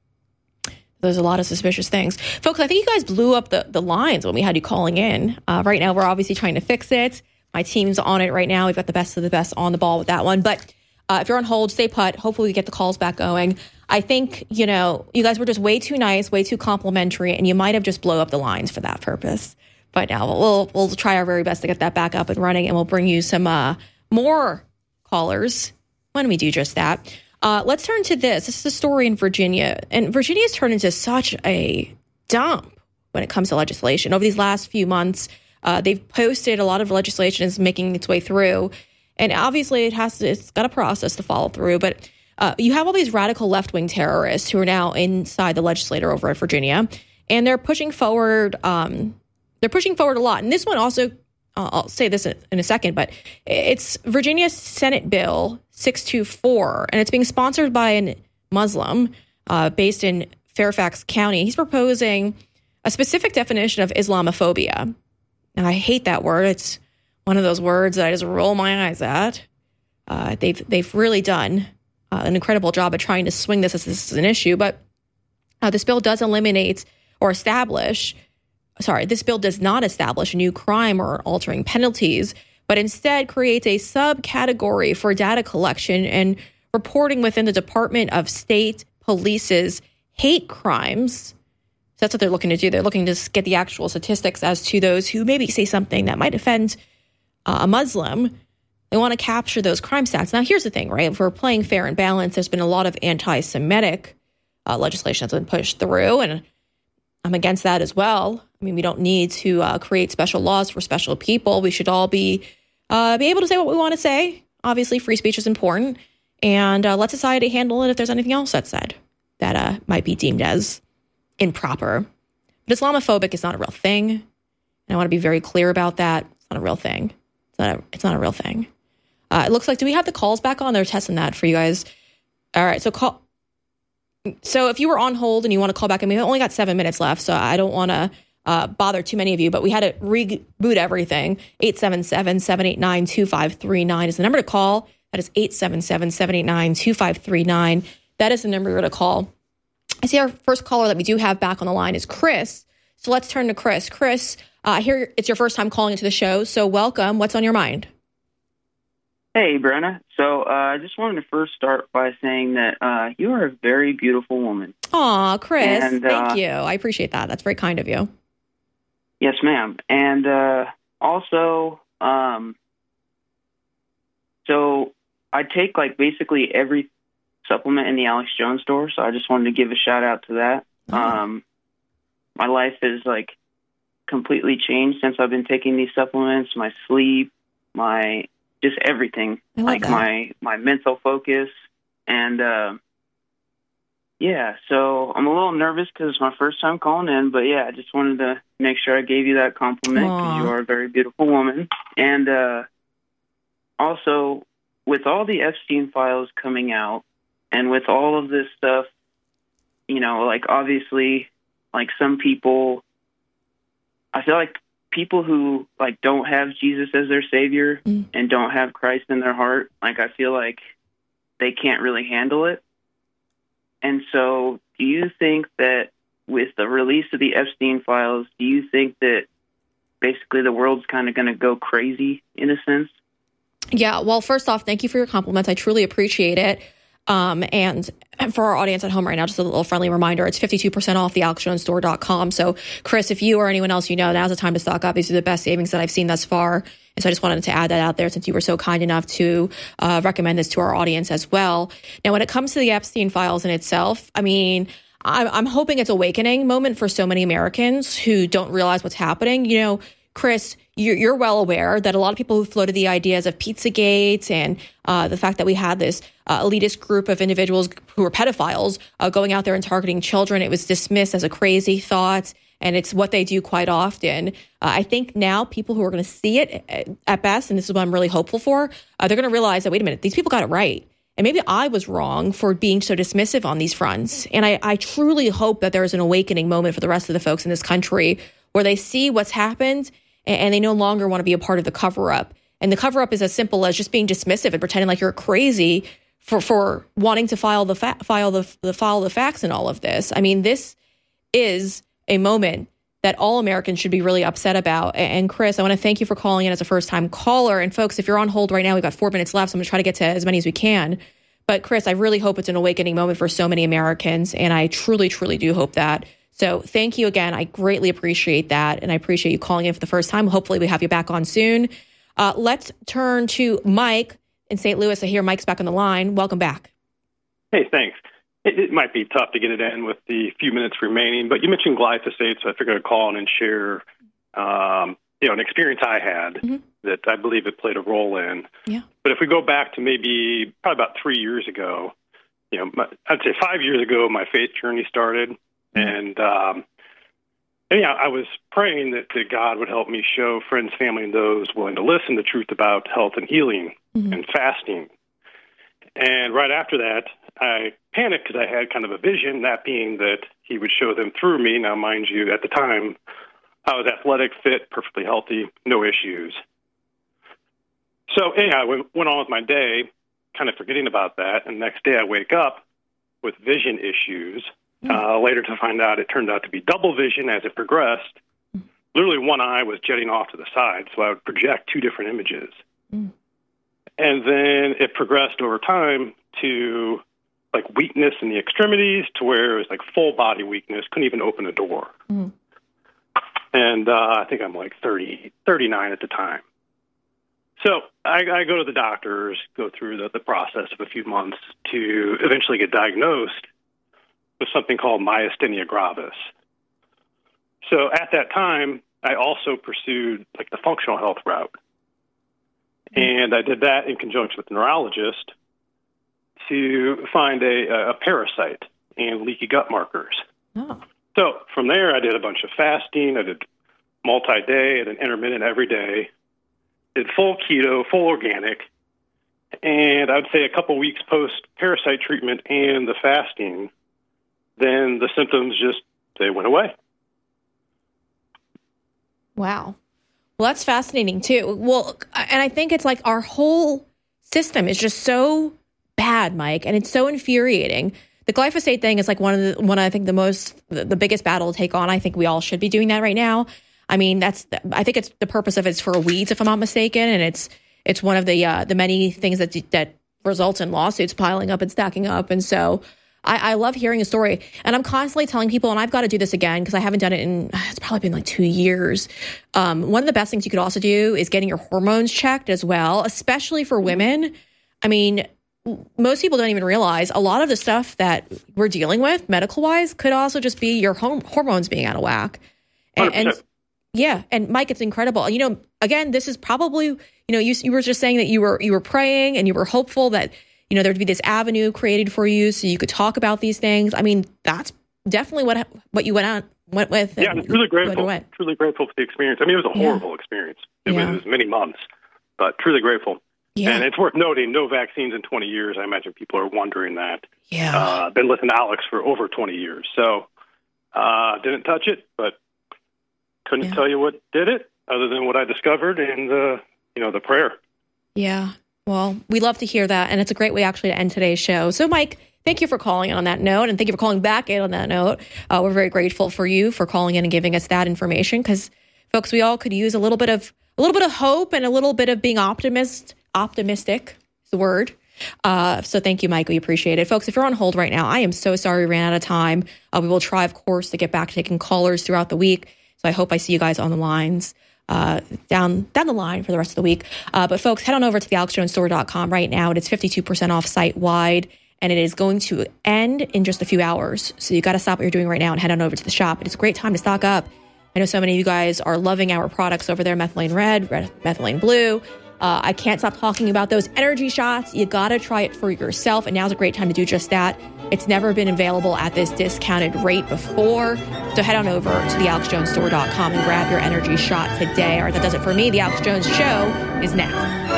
there's a lot of suspicious things. Folks, I think you guys blew up the, the lines when we had you calling in. Uh, right now, we're obviously trying to fix it. My team's on it right now. We've got the best of the best on the ball with that one. But uh, if you're on hold, stay put. Hopefully we get the calls back going. I think, you know, you guys were just way too nice, way too complimentary, and you might have just blown up the lines for that purpose. But now we'll we'll try our very best to get that back up and running, and we'll bring you some uh, more callers when we do just that. Uh, let's turn to this. This is a story in Virginia, and Virginia has turned into such a dump when it comes to legislation. Over these last few months, uh, they've posted a lot of legislation is making its way through, and obviously it has to, it's got a process to follow through. But uh, you have all these radical left-wing terrorists who are now inside the legislature over at Virginia, and they're pushing forward. Um, they're pushing forward a lot, and this one also. Uh, I'll say this in a second, but it's Virginia's Senate Bill six two four, and it's being sponsored by a Muslim uh, based in Fairfax County. He's proposing a specific definition of Islamophobia. Now, I hate that word. It's one of those words that I just roll my eyes at. Uh, they've they've really done uh, an incredible job at trying to swing this as this is an issue, but uh, this bill does eliminate or establish Sorry, this bill does not establish a new crime or altering penalties, but instead creates a subcategory for data collection and reporting within the Department of State Police's hate crimes. So that's what they're looking to do. They're looking to get the actual statistics as to those who maybe say something that might offend uh, a Muslim. They want to capture those crime stats. Now, here's the thing, right? If we're playing fair and balanced, there's been a lot of anti-Semitic uh, legislation that's been pushed through, and I'm against that as well. I mean, we don't need to uh, create special laws for special people. We should all be uh, be able to say what we want to say. Obviously, free speech is important, and uh, let society handle it if there's anything else that's said that uh, might be deemed as improper. But Islamophobic is not a real thing, and I want to be very clear about that. It's not a real thing. It's not a, it's not a real thing. Uh, it looks like, do we have the calls back on? They're testing that for you guys. All right, so call. So if you were on hold and you want to call back, I mean, we only got seven minutes left, so I don't want to uh, bother too many of you, but we had to reboot everything. eight seven seven, seven eight nine, two five three nine is the number to call. That is eight seven seven, seven eight nine, two five three nine. That is the number to call. I see our first caller that we do have back on the line is Chris. So let's turn to Chris. Chris, uh, I hear it's your first time calling into the show, so welcome. What's on your mind?
Hey, Brenna. So uh, I just wanted to first start by saying that uh, you are a very beautiful woman.
Aw, Chris,
and,
thank
uh,
you. I appreciate that. That's very kind of you.
Yes, ma'am. And uh, also, um, so I take like basically every supplement in the Alex Jones store, so I just wanted to give a shout out to that. Oh. Um, my life is like completely changed since I've been taking these supplements, my sleep, my just everything, like
that.
my, my mental focus. And, uh, yeah, so I'm a little nervous because it's my first time calling in, but yeah, I just wanted to make sure I gave you that compliment because you are a very beautiful woman. And, uh, also with all the Epstein files coming out and with all of this stuff, you know, like obviously, like some people, I feel like people who like don't have Jesus as their savior mm. and don't have Christ in their heart, like I feel like they can't really handle it. And so do you think that with the release of the Epstein files, do you think that basically the world's kind of going to go crazy in a sense?
Yeah, well, first off, thank you for your compliments. I truly appreciate it. Um, and for our audience at home right now, just a little friendly reminder, it's fifty-two percent off the alex jones store dot com. So, Chris, if you or anyone else you know, now's the time to stock up. These are the best savings that I've seen thus far. And so I just wanted to add that out there since you were so kind enough to uh, recommend this to our audience as well. Now, when it comes to the Epstein files in itself, I mean, I'm, I'm hoping it's a awakening moment for so many Americans who don't realize what's happening. You know, Chris, you're, you're well aware that a lot of people who floated the ideas of Pizzagate and uh, the fact that we had this uh, elitist group of individuals who were pedophiles uh, going out there and targeting children, it was dismissed as a crazy thought, and it's what they do quite often. Uh, I think now people who are going to see it at best, and this is what I'm really hopeful for, uh, they're going to realize that, wait a minute, these people got it right. And maybe I was wrong for being so dismissive on these fronts. And I, I truly hope that there is an awakening moment for the rest of the folks in this country where they see what's happened and they no longer want to be a part of the cover-up. And the cover-up is as simple as just being dismissive and pretending like you're crazy for, for wanting to file the fa- file the, the file the facts in all of this. I mean, this is a moment that all Americans should be really upset about. And Chris, I want to thank you for calling in as a first-time caller. And folks, if you're on hold right now, we've got four minutes left, so I'm going to try to get to as many as we can. But Chris, I really hope it's an awakening moment for so many Americans, and I truly, truly do hope that. So thank you again. I greatly appreciate that, and I appreciate you calling in for the first time. Hopefully we have you back on soon. Uh, let's turn to Mike in Saint Louis. I hear Mike's back on the line. Welcome back.
Hey, thanks. It, it might be tough to get it in with the few minutes remaining, but you mentioned glyphosate, so I figured I'd call in and share um, you know, an experience I had mm-hmm. that I believe it played a role in.
Yeah.
But if we go back to maybe probably about three years ago, you know, my, I'd say five years ago, my faith journey started. Mm-hmm. And, um, and yeah, I was praying that, that God would help me show friends, family, and those willing to listen the truth about health and healing mm-hmm. and fasting. And right after that, I panicked because I had kind of a vision, that being that he would show them through me. Now, mind you, at the time, I was athletic, fit, perfectly healthy, no issues. So anyhow, I went on with my day, kind of forgetting about that. And the next day I wake up with vision issues. Mm. Uh, later to find out it turned out to be double vision as it progressed. Mm. Literally one eye was jetting off to the side, so I would project two different images. Mm. And then it progressed over time to like weakness in the extremities to where it was like full body weakness, couldn't even open a door. Mm. And uh, I think I'm like thirty, thirty-nine at the time. So I, I go to the doctors, go through the, the process of a few months to eventually get diagnosed. was something called myasthenia gravis. So at that time, I also pursued like the functional health route. And I did that in conjunction with a neurologist to find a, a parasite and leaky gut markers.
Oh.
So from there, I did a bunch of fasting. I did multi-day, I did intermittent every day, did full keto, full organic. And I would say a couple weeks post-parasite treatment and the fasting, then the symptoms just, they went away.
Wow. Well, that's fascinating too. Well, and I think it's like our whole system is just so bad, Mike, and it's so infuriating. The glyphosate thing is like one of the one I think the most the, the biggest battle to take on. I think we all should be doing that right now. I mean, that's I think it's the purpose of it's for weeds, if I'm not mistaken, and it's it's one of the uh, the many things that that results in lawsuits piling up and stacking up. And so I, I love hearing a story, and I'm constantly telling people, and I've got to do this again because I haven't done it in it's probably been like two years. Um, one of the best things you could also do is getting your hormones checked as well, especially for women. I mean, most people don't even realize a lot of the stuff that we're dealing with medical wise could also just be your home, hormones being out of whack. And, and yeah, and Mike, it's incredible. You know, again, this is probably, you know, you you were just saying that you were you were praying and you were hopeful that, you know, there'd be this avenue created for you so you could talk about these things. I mean, that's definitely what what you went on went with.
Yeah, I'm truly grateful. Truly grateful for the experience. I mean, it was a horrible yeah. experience. It, yeah. was, it was many months, but truly grateful. Yeah. And it's worth noting, no vaccines in twenty years. I imagine people are wondering that.
Yeah.
Uh, been listening to Alex for over twenty years. So uh, didn't touch it, but couldn't yeah. tell you what did it other than what I discovered and, uh, you know, the prayer.
Yeah. Well, we love to hear that. And it's a great way actually to end today's show. So, Mike, thank you for calling in on that note. And thank you for calling back in on that note. Uh, we're very grateful for you for calling in and giving us that information because, folks, we all could use a little bit of a little bit of hope and a little bit of being optimist. Optimistic is the word. Uh, so thank you, Mike. We appreciate it. Folks, if you're on hold right now, I am so sorry we ran out of time. Uh, we will try, of course, to get back to taking callers throughout the week. So I hope I see you guys on the lines uh, down down the line for the rest of the week. Uh, but folks, head on over to the alex jones store dot com right now. It's fifty-two percent off site-wide, and it is going to end in just a few hours. So you got to stop what you're doing right now and head on over to the shop. It's a great time to stock up. I know so many of you guys are loving our products over there, Methylene Red, Red Methylene Blue. Uh, I can't stop talking about those energy shots. You got to try it for yourself, and now's a great time to do just that. It's never been available at this discounted rate before. So head on over to the alex jones store dot com and grab your energy shot today. All right, that does it for me. The Alex Jones Show is next.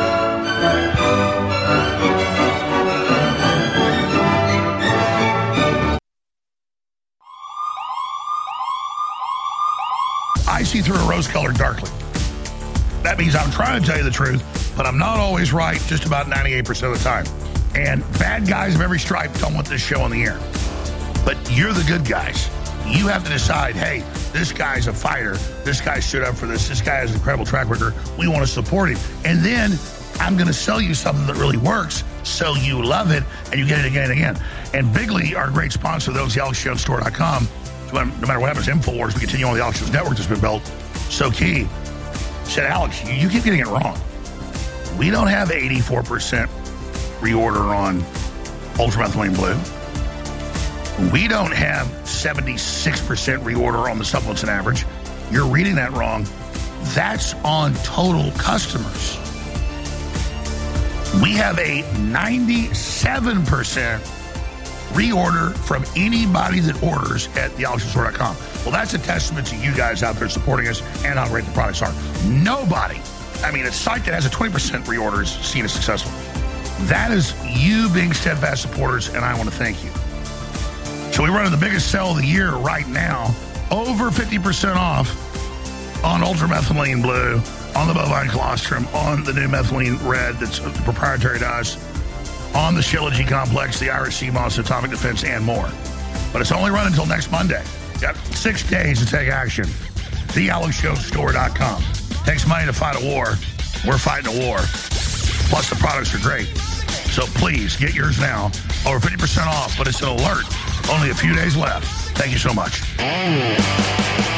I see through a rose-colored darkly. That means I'm trying to tell you the truth, but I'm not always right just about ninety-eight percent of the time. And bad guys of every stripe don't want this show on the air. But you're the good guys. You have to decide, hey, this guy's a fighter. This guy stood up for this. This guy has an incredible track record. We want to support him. And then I'm going to sell you something that really works so you love it and you get it again and again. And Bigley, our great sponsor, those the alex jones store dot com. No matter what happens, InfoWars, we continue on the Alex Jones Network that's been built. So key. Said, Alex, you, you keep getting it wrong. We don't have eighty-four percent reorder on Ultramethylene Blue. We don't have seventy-six percent reorder on the supplements on average. You're reading that wrong. That's on total customers. We have a ninety-seven percent reorder from anybody that orders at the alex jones store dot com. Well, that's a testament to you guys out there supporting us and how great the products are. Nobody, I mean, a site that has a twenty percent reorder is seen as successful. That is you being steadfast supporters, and I want to thank you. So we're running the biggest sale of the year right now, over fifty percent off on Ultramethylene Blue, on the bovine colostrum, on the new Methylene Red that's proprietary to us, on the Shilajit Complex, the Irish Sea Moss, Atomic Defense, and more. But it's only running until next Monday. Got six days to take action. the alex jones store dot com. Takes money to fight a war. We're fighting a war. Plus, the products are great. So please, get yours now. Over fifty percent off, but it's an alert. Only a few days left. Thank you so much.